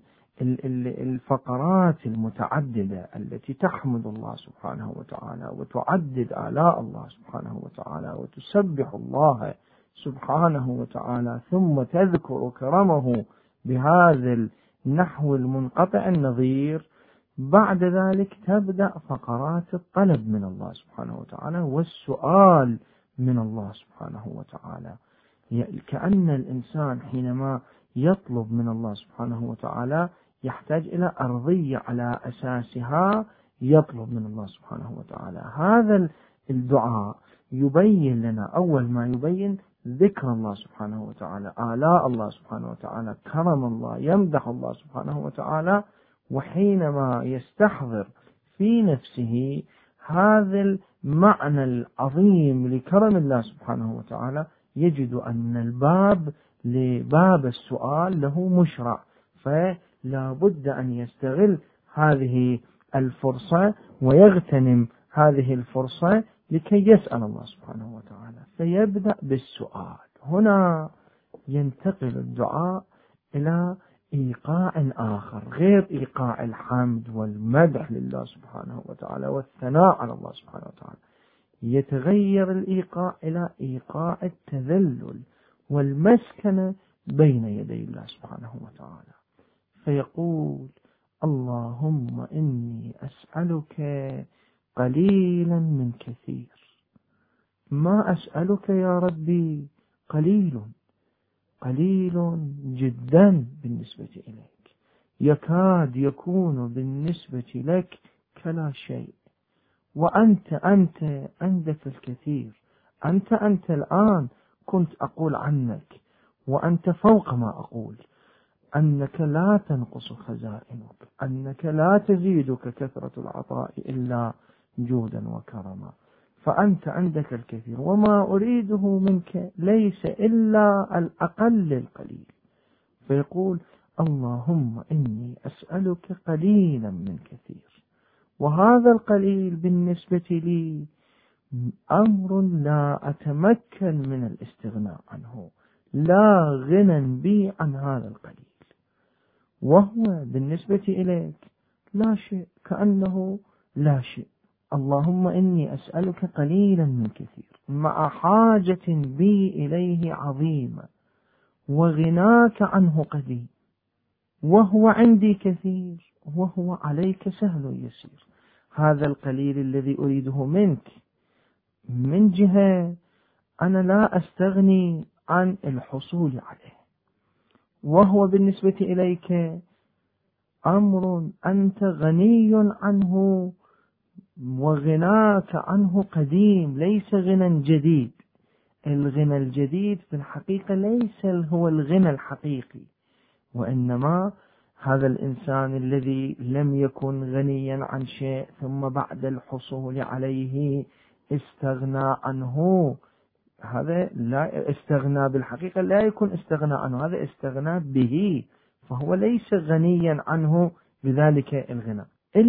الفقرات المتعددة التي تحمد الله سبحانه وتعالى وتعدد آلاء الله سبحانه وتعالى وتسبح الله سبحانه وتعالى، ثم تذكر كرمه بهذا النحو المنقطع النظير، بعد ذلك تبدأ فقرات الطلب من الله سبحانه وتعالى والسؤال من الله سبحانه وتعالى. كأن الإنسان حينما يطلب من الله سبحانه وتعالى يحتاج إلى أرضية على أساسها يطلب من الله سبحانه وتعالى. هذا الدعاء يبين لنا، أول ما يبين ذكر الله سبحانه وتعالى، آلاء الله سبحانه وتعالى، كرم الله، يمدح الله سبحانه وتعالى. وحينما يستحضر في نفسه هذا المعنى العظيم لكرم الله سبحانه وتعالى يجد أن الباب لباب السؤال له مشرع، فلا بد أن يستغل هذه الفرصة ويغتنم هذه الفرصة لكي يسأل الله سبحانه وتعالى، فيبدأ بالسؤال. هنا ينتقل الدعاء إلى إيقاع آخر غير إيقاع الحمد والمدح لله سبحانه وتعالى والثناء على الله سبحانه وتعالى، يتغير الإيقاع إلى إيقاع التذلل والمسكنة بين يدي الله سبحانه وتعالى، فيقول: اللهم إني أسألك قليلا من كثير. ما أسألك يا ربي قليل جدا بالنسبة إليك، يكاد يكون بالنسبة لك كلا شيء، وأنت عندك الكثير. أنت الآن كنت أقول عنك وأنت فوق ما أقول أنك لا تنقص خزائنك، أنك لا تزيدك كثرة العطاء إلا جودا وكرما، فأنت عندك الكثير، وما أريده منك ليس إلا الأقل القليل. فيقول: اللهم إني أسألك قليلا من كثير، وهذا القليل بالنسبة لي أمر لا أتمكن من الاستغناء عنه، لا غنى بي عن هذا القليل، وهو بالنسبة إليك لا شيء، كأنه لا شيء. اللهم إني أسألك قليلا من كثير، مع حاجة بي إليه عظيمة، وغناك عنه قديم، وهو عندي كثير، وهو عليك سهل يسير. هذا القليل الذي أريده منك من جهة أنا لا أستغني عن الحصول عليه، وهو بالنسبة إليك أمر أنت غني عنه، وغناك عنه قديم، ليس غنى جديد. الغنى الجديد في الحقيقة ليس هو الغنى الحقيقي، وإنما هذا الإنسان الذي لم يكن غنيا عن شيء ثم بعد الحصول عليه استغنى عنه، هذا لا استغنى بالحقيقة، لا يكون استغنى عنه، هذا استغنى به، فهو ليس غنيا عنه بذلك الغنى.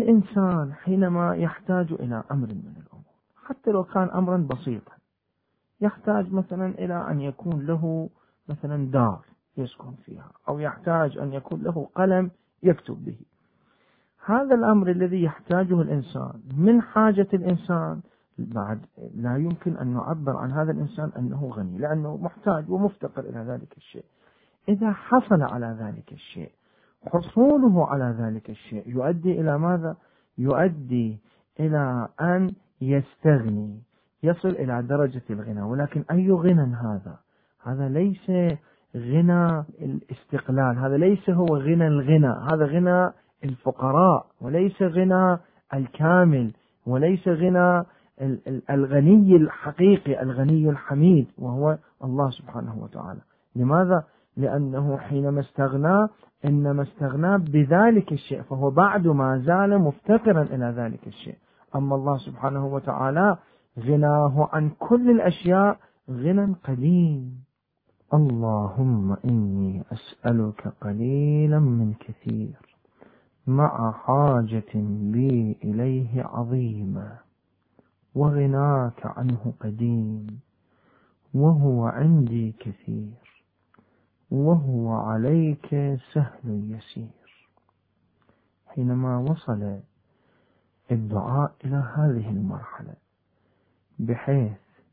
الإنسان حينما يحتاج إلى أمر من الأمور، حتى لو كان أمرا بسيطا، يحتاج مثلا إلى أن يكون له مثلا دار يسكن فيها، أو يحتاج أن يكون له قلم يكتب به. هذا الأمر الذي يحتاجه الإنسان من حاجة الإنسان، بعد لا يمكن أن نعبر عن هذا الإنسان أنه غني، لأنه محتاج ومفتقر إلى ذلك الشيء. إذا حصل على ذلك الشيء، حصوله على ذلك الشيء يؤدي إلى ماذا؟ يؤدي إلى أن يستغني، يصل إلى درجة الغنى. ولكن أي غنى هذا؟ هذا ليس غنى الاستقلال، هذا ليس هو غنى الغنى، هذا غنى الفقراء، وليس غنى الكامل، وليس غنى الغني الحقيقي، الغني الحميد، وهو الله سبحانه وتعالى. لماذا؟ لأنه حينما استغنى إنما استغنى بذلك الشيء، فهو بعد ما زال مفتقرا إلى ذلك الشيء. أما الله سبحانه وتعالى غناه عن كل الأشياء غنى قديم. اللهم إني أسألك قليلا من كثير، مع حاجة بي إليه عظيمة، وغناك عنه قديم، وهو عندي كثير، وهو عليك سهل يسير. حينما وصل الدعاء إلى هذه المرحلة، بحيث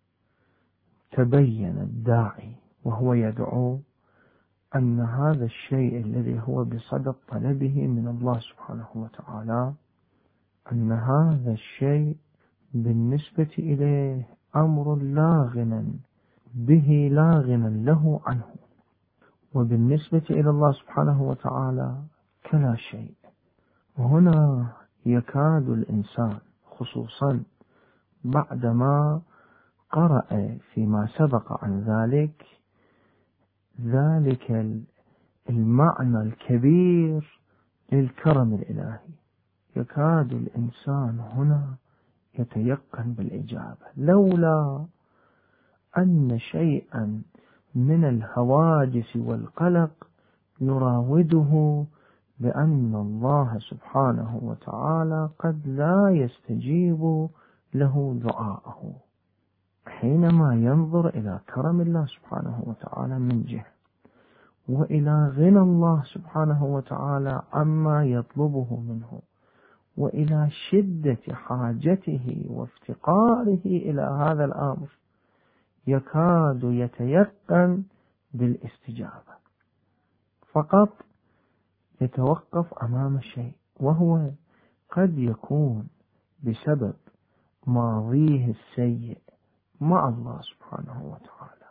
تبين الداعي وهو يدعو أن هذا الشيء الذي هو بصدد طلبه من الله سبحانه وتعالى، أن هذا الشيء بالنسبة إليه أمر لا غنى به، لا غنى له عنه، وبالنسبة إلى الله سبحانه وتعالى كلا شيء. وهنا يكاد الإنسان، خصوصا بعدما قرأ فيما سبق عن ذلك المعنى الكبير للكرم الإلهي، يكاد الإنسان هنا يتيقن بالإجابة، لولا أن شيئا من الهواجس والقلق يراوده بأن الله سبحانه وتعالى قد لا يستجيب له دعاءه. حينما ينظر إلى كرم الله سبحانه وتعالى من جهة، وإلى غنى الله سبحانه وتعالى عما يطلبه منه، وإلى شدة حاجته وافتقاره إلى هذا الأمر، يكاد يتيقن بالاستجابة، فقط يتوقف أمام شيء، وهو قد يكون بسبب ماضيه السيء مع الله سبحانه وتعالى،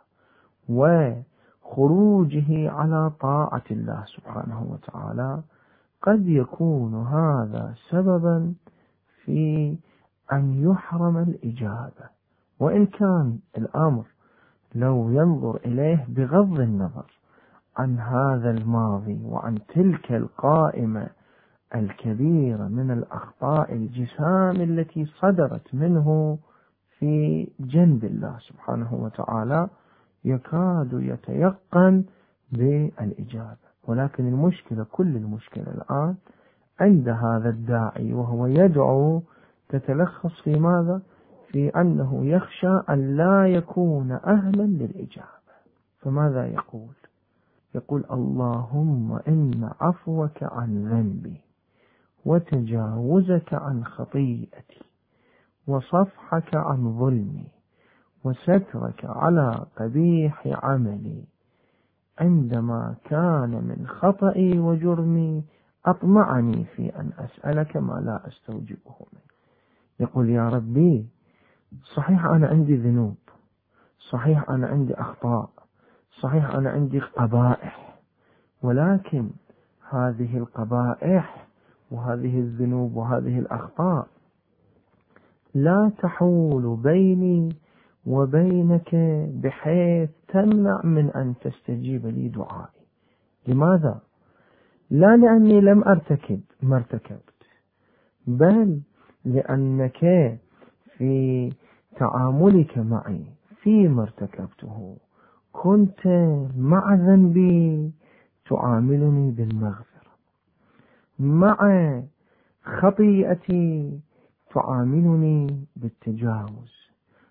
وخروجه على طاعة الله سبحانه وتعالى، قد يكون هذا سببا في أن يحرم الإجابة. وإن كان الأمر لو ينظر إليه بغض النظر عن هذا الماضي وعن تلك القائمة الكبيرة من الأخطاء الجسام التي صدرت منه في جنب الله سبحانه وتعالى، يكاد يتيقن بالإجابة. ولكن المشكلة، كل المشكلة الآن عند هذا الداعي وهو يدعو، تتلخص في ماذا؟ في أنه يخشى أن لا يكون أهلا للإجابة. فماذا يقول؟ يقول: اللهم إن عفوك عن ذنبي، وتجاوزك عن خطيئتي، وصفحك عن ظلمي، وسترك على قبيح عملي، عندما كان من خطئي وجرمي أطمعني في أن أسألك ما لا أستوجبه منك. يقول: يا ربي، صحيح أنا عندي ذنوب، صحيح أنا عندي أخطاء، صحيح أنا عندي قبائح، ولكن هذه القبائح وهذه الذنوب وهذه الأخطاء لا تحول بيني وبينك بحيث تمنع من أن تستجيب لي دعائي. لماذا؟ لا لأني لم ما ارتكبت، بل لأنك في تعاملك معي فيما ارتكبته كنت مع ذنبي تعاملني بالمغفرة، مع خطيئتي تعاملني بالتجاوز،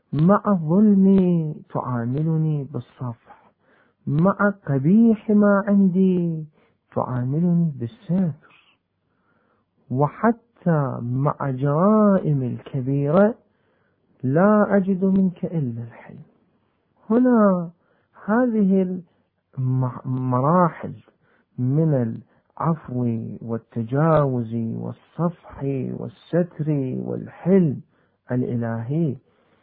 مع الظلم تعاملني بالصفح، مع قبيح ما عندي تعاملني بالستر، وحتى مع جرائم الكبيرة لا أجد منك إلا الحلم. هنا هذه المراحل من العفو والتجاوز والصفح والستر والحلم الإلهي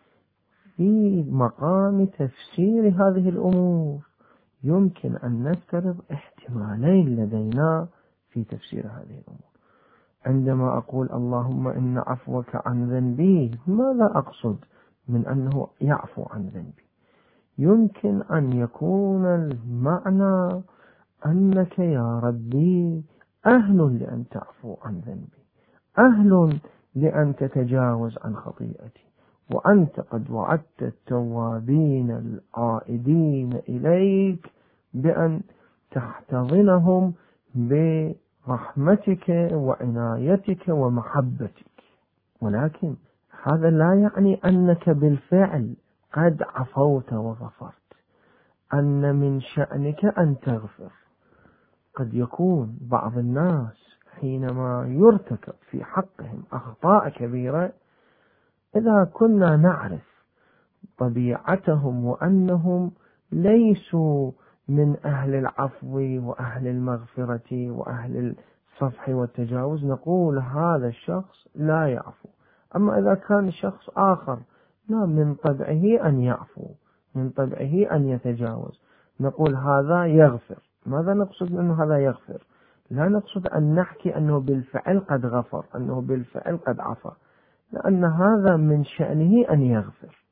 في مقام تفسير هذه الأمور يمكن أن نفترض احتمالين لدينا في تفسير هذه الأمور. عندما أقول اللهم إن عفوك عن ذنبي، ماذا أقصد من أنه يعفو عن ذنبي؟ يمكن أن يكون المعنى أنك يا ربي أهل لأن تعفو عن ذنبي، أهل لأن تتجاوز عن خطيئتي، وأنت قد وعدت التوابين العائدين إليك بأن تحتضنهم برحمتك وعنايتك ومحبتك. ولكن هذا لا يعني أنك بالفعل قد عفوت وغفرت، أن من شأنك أن تغفر. قد يكون بعض الناس حينما يرتكب في حقهم أخطاء كبيرة، إذا كنا نعرف طبيعتهم وأنهم ليسوا من أهل العفو وأهل المغفرة وأهل الصفح والتجاوز، نقول هذا الشخص لا يعفو. أما إذا كان شخص آخر لا، من طبعه أن يعفو، من طبعه أن يتجاوز، نقول هذا يغفر. ماذا نقصد أنه هذا يغفر؟ لا نقصد أن نحكي أنه بالفعل قد غفر، أنه بالفعل قد عفى، لأن هذا من شأنه أن يغفر.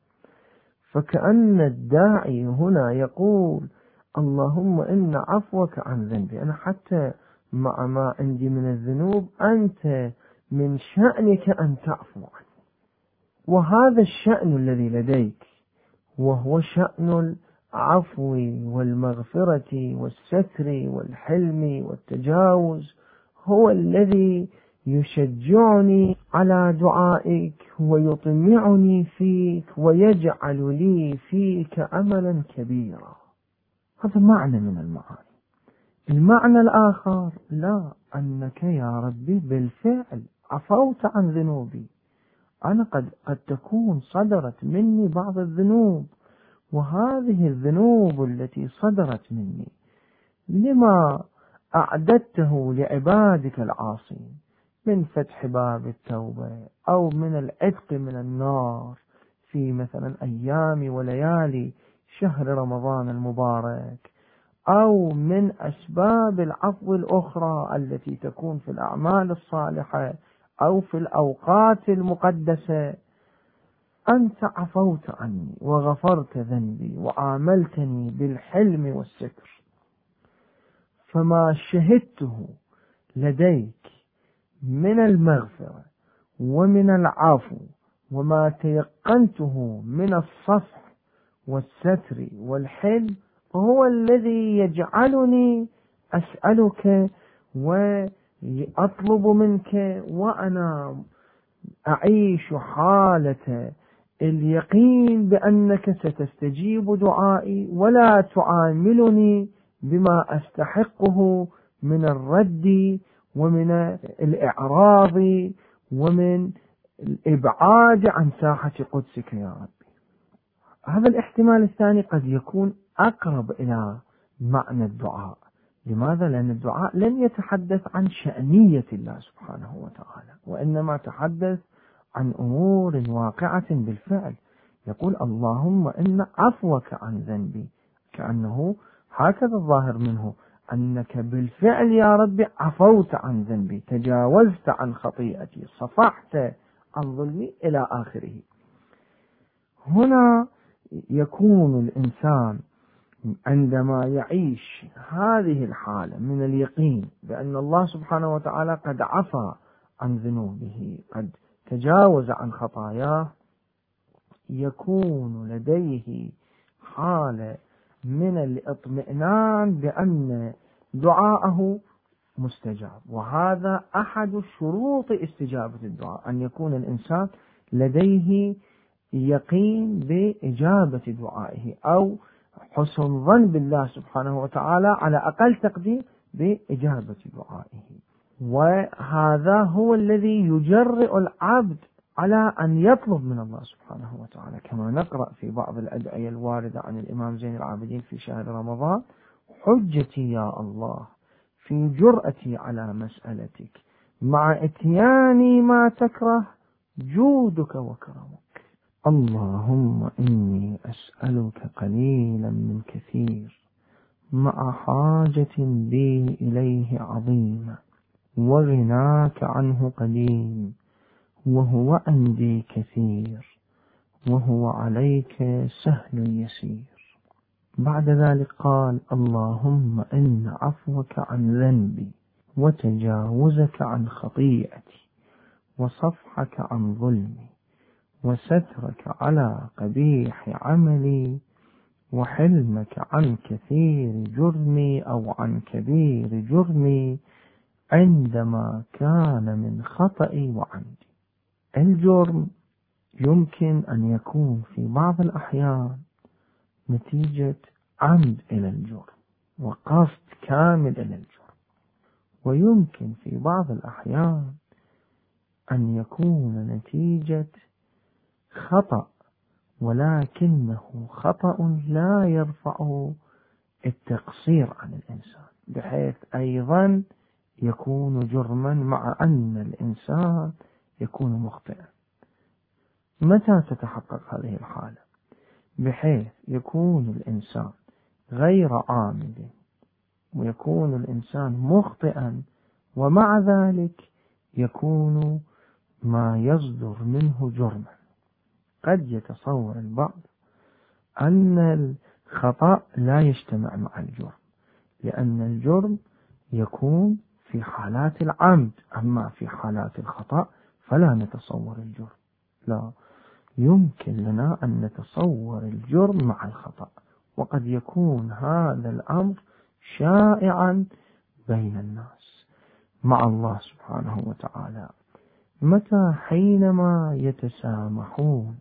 فكأن الداعي هنا يقول اللهم إن عفوك عن ذنبي، أنا حتى مع ما عندي من الذنوب أنت من شأنك أن تعفو عني. وهذا الشأن الذي لديك وهو شأن العفو والمغفرة والستر والحلم والتجاوز هو الذي يشجعني على دعائك ويطمعني فيك ويجعل لي فيك أملا كبيرا. هذا معنى من المعاني. المعنى الآخر لا، أنك يا ربي بالفعل عفوت عن ذنوبي. أنا قد تكون صدرت مني بعض الذنوب، وهذه الذنوب التي صدرت مني لما أعددته لعبادك العاصين من فتح باب التوبة، أو من العتق من النار في مثلا أيام وليالي شهر رمضان المبارك، أو من أسباب العفو الأخرى التي تكون في الأعمال الصالحة أو في الأوقات المقدسة. أنت عفوت عني وغفرت ذنبي وعاملتني بالحلم والستر. فما شهدته لديك من المغفرة ومن العفو، وما تيقنته من الصفح والستر والحلم، هو الذي يجعلني أسألك وأطلب منك، وأنا أعيش حالة اليقين بأنك ستستجيب دعائي ولا تعاملني بما أستحقه من الرد ومن الإعراض ومن الإبعاد عن ساحة قدسك يا ربي. هذا الاحتمال الثاني قد يكون أقرب إلى معنى الدعاء. لماذا؟ لأن الدعاء لم يتحدث عن شأنية الله سبحانه وتعالى، وإنما تحدث عن أمور واقعة بالفعل. يقول اللهم إن عفوك عن ذنبي، كأنه هكذا الظاهر منه أنك بالفعل يا ربي عفوت عن ذنبي، تجاوزت عن خطيئتي، صفحت عن ظلمي إلى آخره. هنا يكون الإنسان عندما يعيش هذه الحالة من اليقين بأن الله سبحانه وتعالى قد عفى عن ذنوبه، قد تجاوز عن خطاياه، يكون لديه حالة من الاطمئنان بأن دعاءه مستجاب. وهذا أحد شروط استجابة الدعاء، أن يكون الإنسان لديه يقين بإجابة دعائه أو حسن ظن بالله سبحانه وتعالى على أقل تقدير بإجابة دعائه. وهذا هو الذي يجرئ العبد على أن يطلب من الله سبحانه وتعالى، كما نقرأ في بعض الأدعية الواردة عن الإمام زين العابدين في شهر رمضان: حجتي يا الله في جرأتي على مسألتك، مع اتياني ما تكره جودك وكرمك. اللهم إني أسألك قليلا من كثير، مع حاجة بي إليه عظيمة، وغناك عنه قديم، وهو عندي كثير، وهو عليك سهل يسير. بعد ذلك قال: اللهم إن عفوك عن ذنبي، وتجاوزك عن خطيئتي، وصفحك عن ظلمي، وسترك على قبيح عملي، وحلمك عن كثير جرمي أو عن كبير جرمي، عندما كان من خطئي وعمدي. الجرم يمكن أن يكون في بعض الأحيان نتيجة عمد إلى الجرم وقصد كامل إلى الجرم، ويمكن في بعض الأحيان أن يكون نتيجة خطأ، ولكنه خطأ لا يرفع التقصير عن الإنسان، بحيث أيضا يكون جرما مع أن الإنسان يكون مخطئا. متى تتحقق هذه الحالة؟ بحيث يكون الإنسان غير عامد، ويكون الإنسان مخطئا، ومع ذلك يكون ما يصدر منه جرما. قد يتصور البعض أن الخطأ لا يجتمع مع الجرم، لأن الجرم يكون في حالات العمد، أما في حالات الخطأ فلا نتصور الجرم. لا، يمكن لنا أن نتصور الجرم مع الخطأ، وقد يكون هذا الأمر شائعا بين الناس مع الله سبحانه وتعالى. متى؟ حينما يتسامحون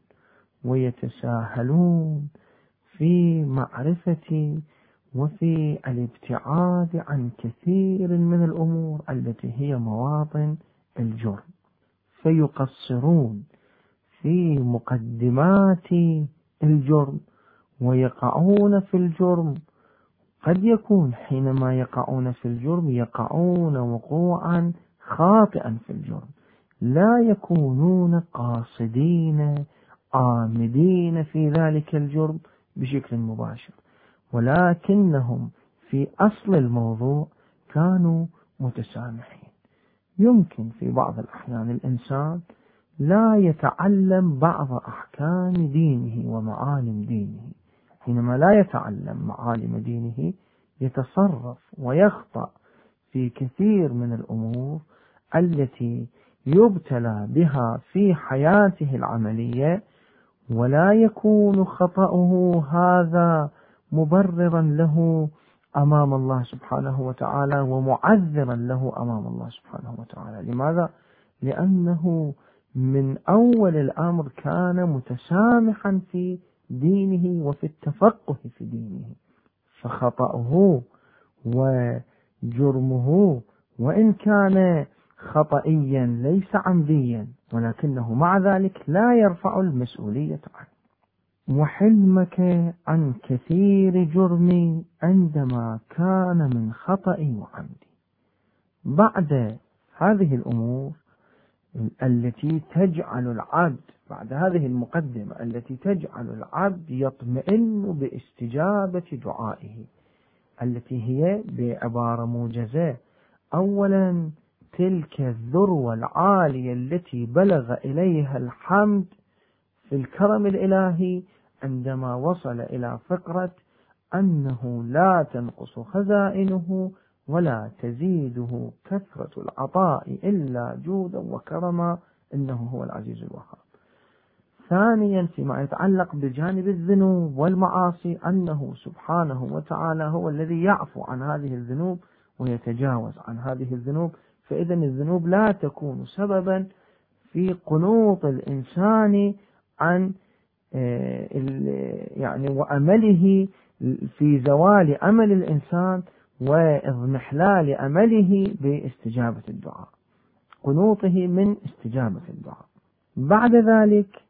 ويتساهلون في معرفة وفي الابتعاد عن كثير من الأمور التي هي مواطن الجرم، فيقصرون في مقدمات الجرم ويقعون في الجرم. قد يكون حينما يقعون في الجرم يقعون وقوعا خاطئا في الجرم، لا يكونون قاصدين عامدين في ذلك الجرم بشكل مباشر، ولكنهم في أصل الموضوع كانوا متسامحين. يمكن في بعض الأحيان الإنسان لا يتعلم بعض أحكام دينه ومعالم دينه، حينما لا يتعلم معالم دينه يتصرف ويخطأ في كثير من الأمور التي يبتلى بها في حياته العملية، ولا يكون خطأه هذا مبررا له أمام الله سبحانه وتعالى ومعذرا له أمام الله سبحانه وتعالى. لماذا؟ لأنه من أول الأمر كان متسامحا في دينه وفي التفقه في دينه، فخطأه وجرمه وإن كان خطئيا ليس عمديا، ولكنه مع ذلك لا يرفع المسؤولية عنه. وحلمك عن كثير جرمي عندما كان من خطئي وعمدي. بعد هذه الأمور التي تجعل العبد، بعد هذه المقدمة التي تجعل العبد يطمئن باستجابة دعائه، التي هي بعبارة موجزة: أولا تلك الذروة العالية التي بلغ إليها الحمد في الكرم الإلهي عندما وصل إلى فقرة أنه لا تنقص خزائنه ولا تزيده كثرة العطاء إلا جودا وكرما، إنه هو العزيز الوهاب. ثانيا فيما يتعلق بجانب الذنوب والمعاصي أنه سبحانه وتعالى هو الذي يعفو عن هذه الذنوب ويتجاوز عن هذه الذنوب، فإذا الذنوب لا تكون سببا في قنوط الإنسان عن يعني وأمله في زوال أمل الإنسان وإضمحلال أمله باستجابة الدعاء، قنوطه من استجابة الدعاء. بعد ذلك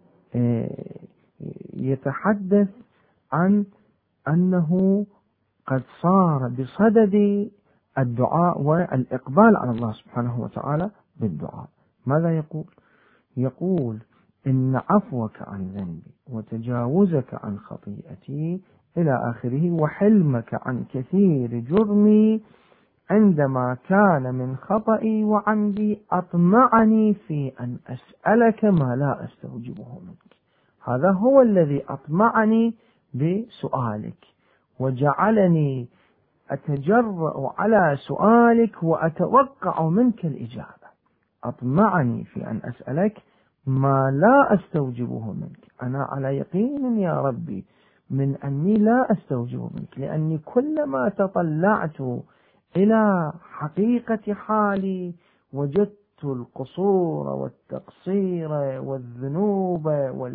يتحدث عن أنه قد صار بصدد الدعاء والإقبال على الله سبحانه وتعالى بالدعاء. ماذا يقول؟ يقول: إن عفوك عن ذنبي وتجاوزك عن خطيئتي إلى آخره، وحلمك عن كثير جرمي عندما كان من خطئي وعمدي أطمعني في أن أسألك ما لا أستوجبه منك. هذا هو الذي أطمعني بسؤالك وجعلني أتجرأ على سؤالك وأتوقع منك الإجابة. أطمعني في أن أسألك ما لا أستوجبه منك. أنا على يقين يا ربي من أني لا أستوجبه منك، لأني كلما تطلعت إلى حقيقة حالي وجدت القصور والتقصير والذنوب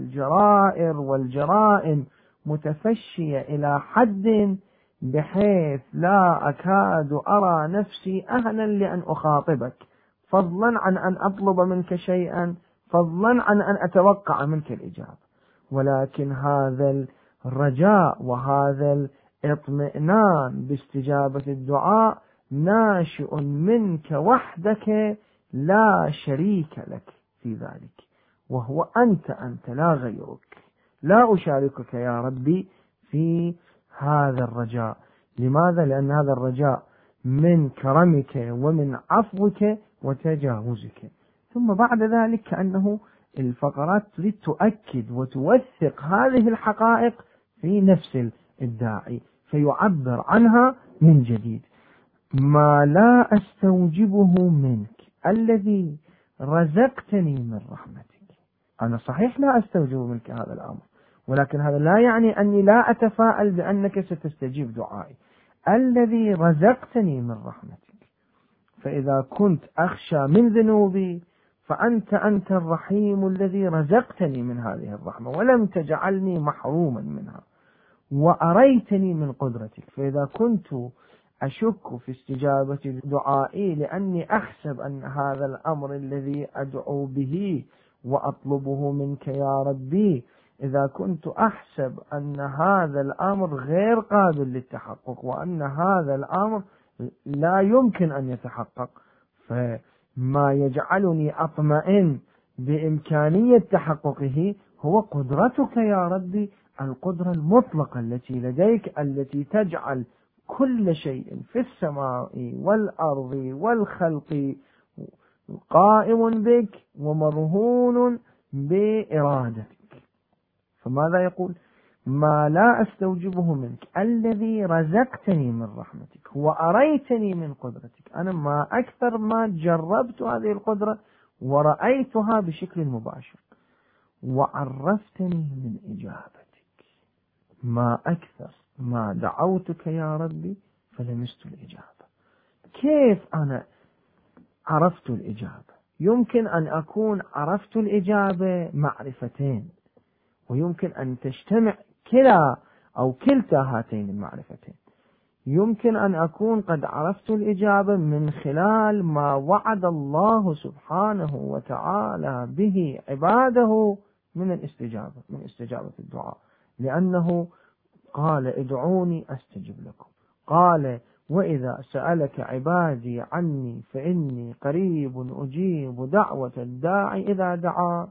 والجرائم متفشية إلى حد بحيث لا أكاد أرى نفسي أهلا لأن أخاطبك، فضلا عن أن أطلب منك شيئا، فضلا عن أن أتوقع منك الإجابة. ولكن هذا الرجاء وهذا الاطمئنان باستجابة الدعاء ناشئ منك وحدك، لا شريك لك في ذلك، وهو أنت لا غيرك. لا أشاركك يا ربي في هذا الرجاء. لماذا؟ لأن هذا الرجاء من كرمك ومن عفوك وتجاوزك. ثم بعد ذلك كأنه الفقرات تريد تؤكد وتوثق هذه الحقائق في نفس الداعي، فيعبر عنها من جديد: ما لا أستوجبه منك الذي رزقتني من رحمتك. أنا صحيح لا أستوجب منك هذا الأمر، ولكن هذا لا يعني أني لا أتفائل بأنك ستستجيب دعائي. الذي رزقتني من رحمتك، فإذا كنت أخشى من ذنوبي فأنت الرحيم الذي رزقتني من هذه الرحمة ولم تجعلني محروما منها، وأريتني من قدرتك. فإذا كنت أشك في استجابة دعائي لأني أحسب أن هذا الأمر الذي أدعو به وأطلبه منك يا ربي، إذا كنت أحسب أن هذا الأمر غير قابل للتحقق وأن هذا الأمر لا يمكن أن يتحقق، فما يجعلني أطمئن بإمكانية تحققه هو قدرتك يا ربي، القدرة المطلقة التي لديك، التي تجعل كل شيء في السماء والأرض والخلق قائم بك ومرهون بإرادتك. فماذا يقول؟ ما لا أستوجبه منك الذي رزقتني من رحمتك وأريتني من قدرتك. أنا ما أكثر ما جربت هذه القدرة ورأيتها بشكل مباشر، وعرفتني من إجابتك. ما أكثر ما دعوتك يا ربي فلمست الإجابة. كيف أنا عرفت الإجابة؟ يمكن أن أكون عرفت الإجابة معرفتين، ويمكن أن تجتمع كلا أو كلتا هاتين المعرفتين. يمكن أن أكون قد عرفت الإجابة من خلال ما وعد الله سبحانه وتعالى به عباده من الاستجابة، من استجابة الدعاء، لأنه قال: ادعوني أستجب لكم. قال: وإذا سألك عبادي عني فإني قريب أجيب دعوة الداعي إذا دعا.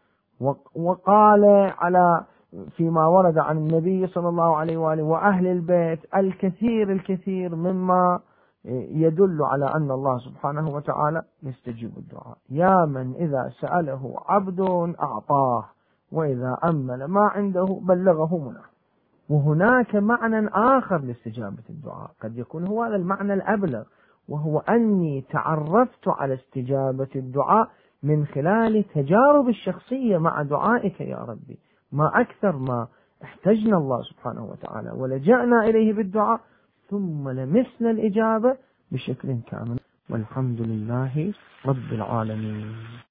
وقال على فيما ورد عن النبي صلى الله عليه وآله وأهل البيت الكثير مما يدل على أن الله سبحانه وتعالى يستجيب الدعاء. يا من إذا سأله عبد أعطاه، وإذا أمل ما عنده بلغه منه. وهناك معنى آخر لاستجابة الدعاء قد يكون هو هذا المعنى الأبلغ، وهو أني تعرفت على استجابة الدعاء من خلال تجارب الشخصية مع دعائك يا ربي. ما أكثر ما احتجنا الله سبحانه وتعالى ولجأنا إليه بالدعاء ثم لمسنا الإجابة بشكل كامل، والحمد لله رب العالمين.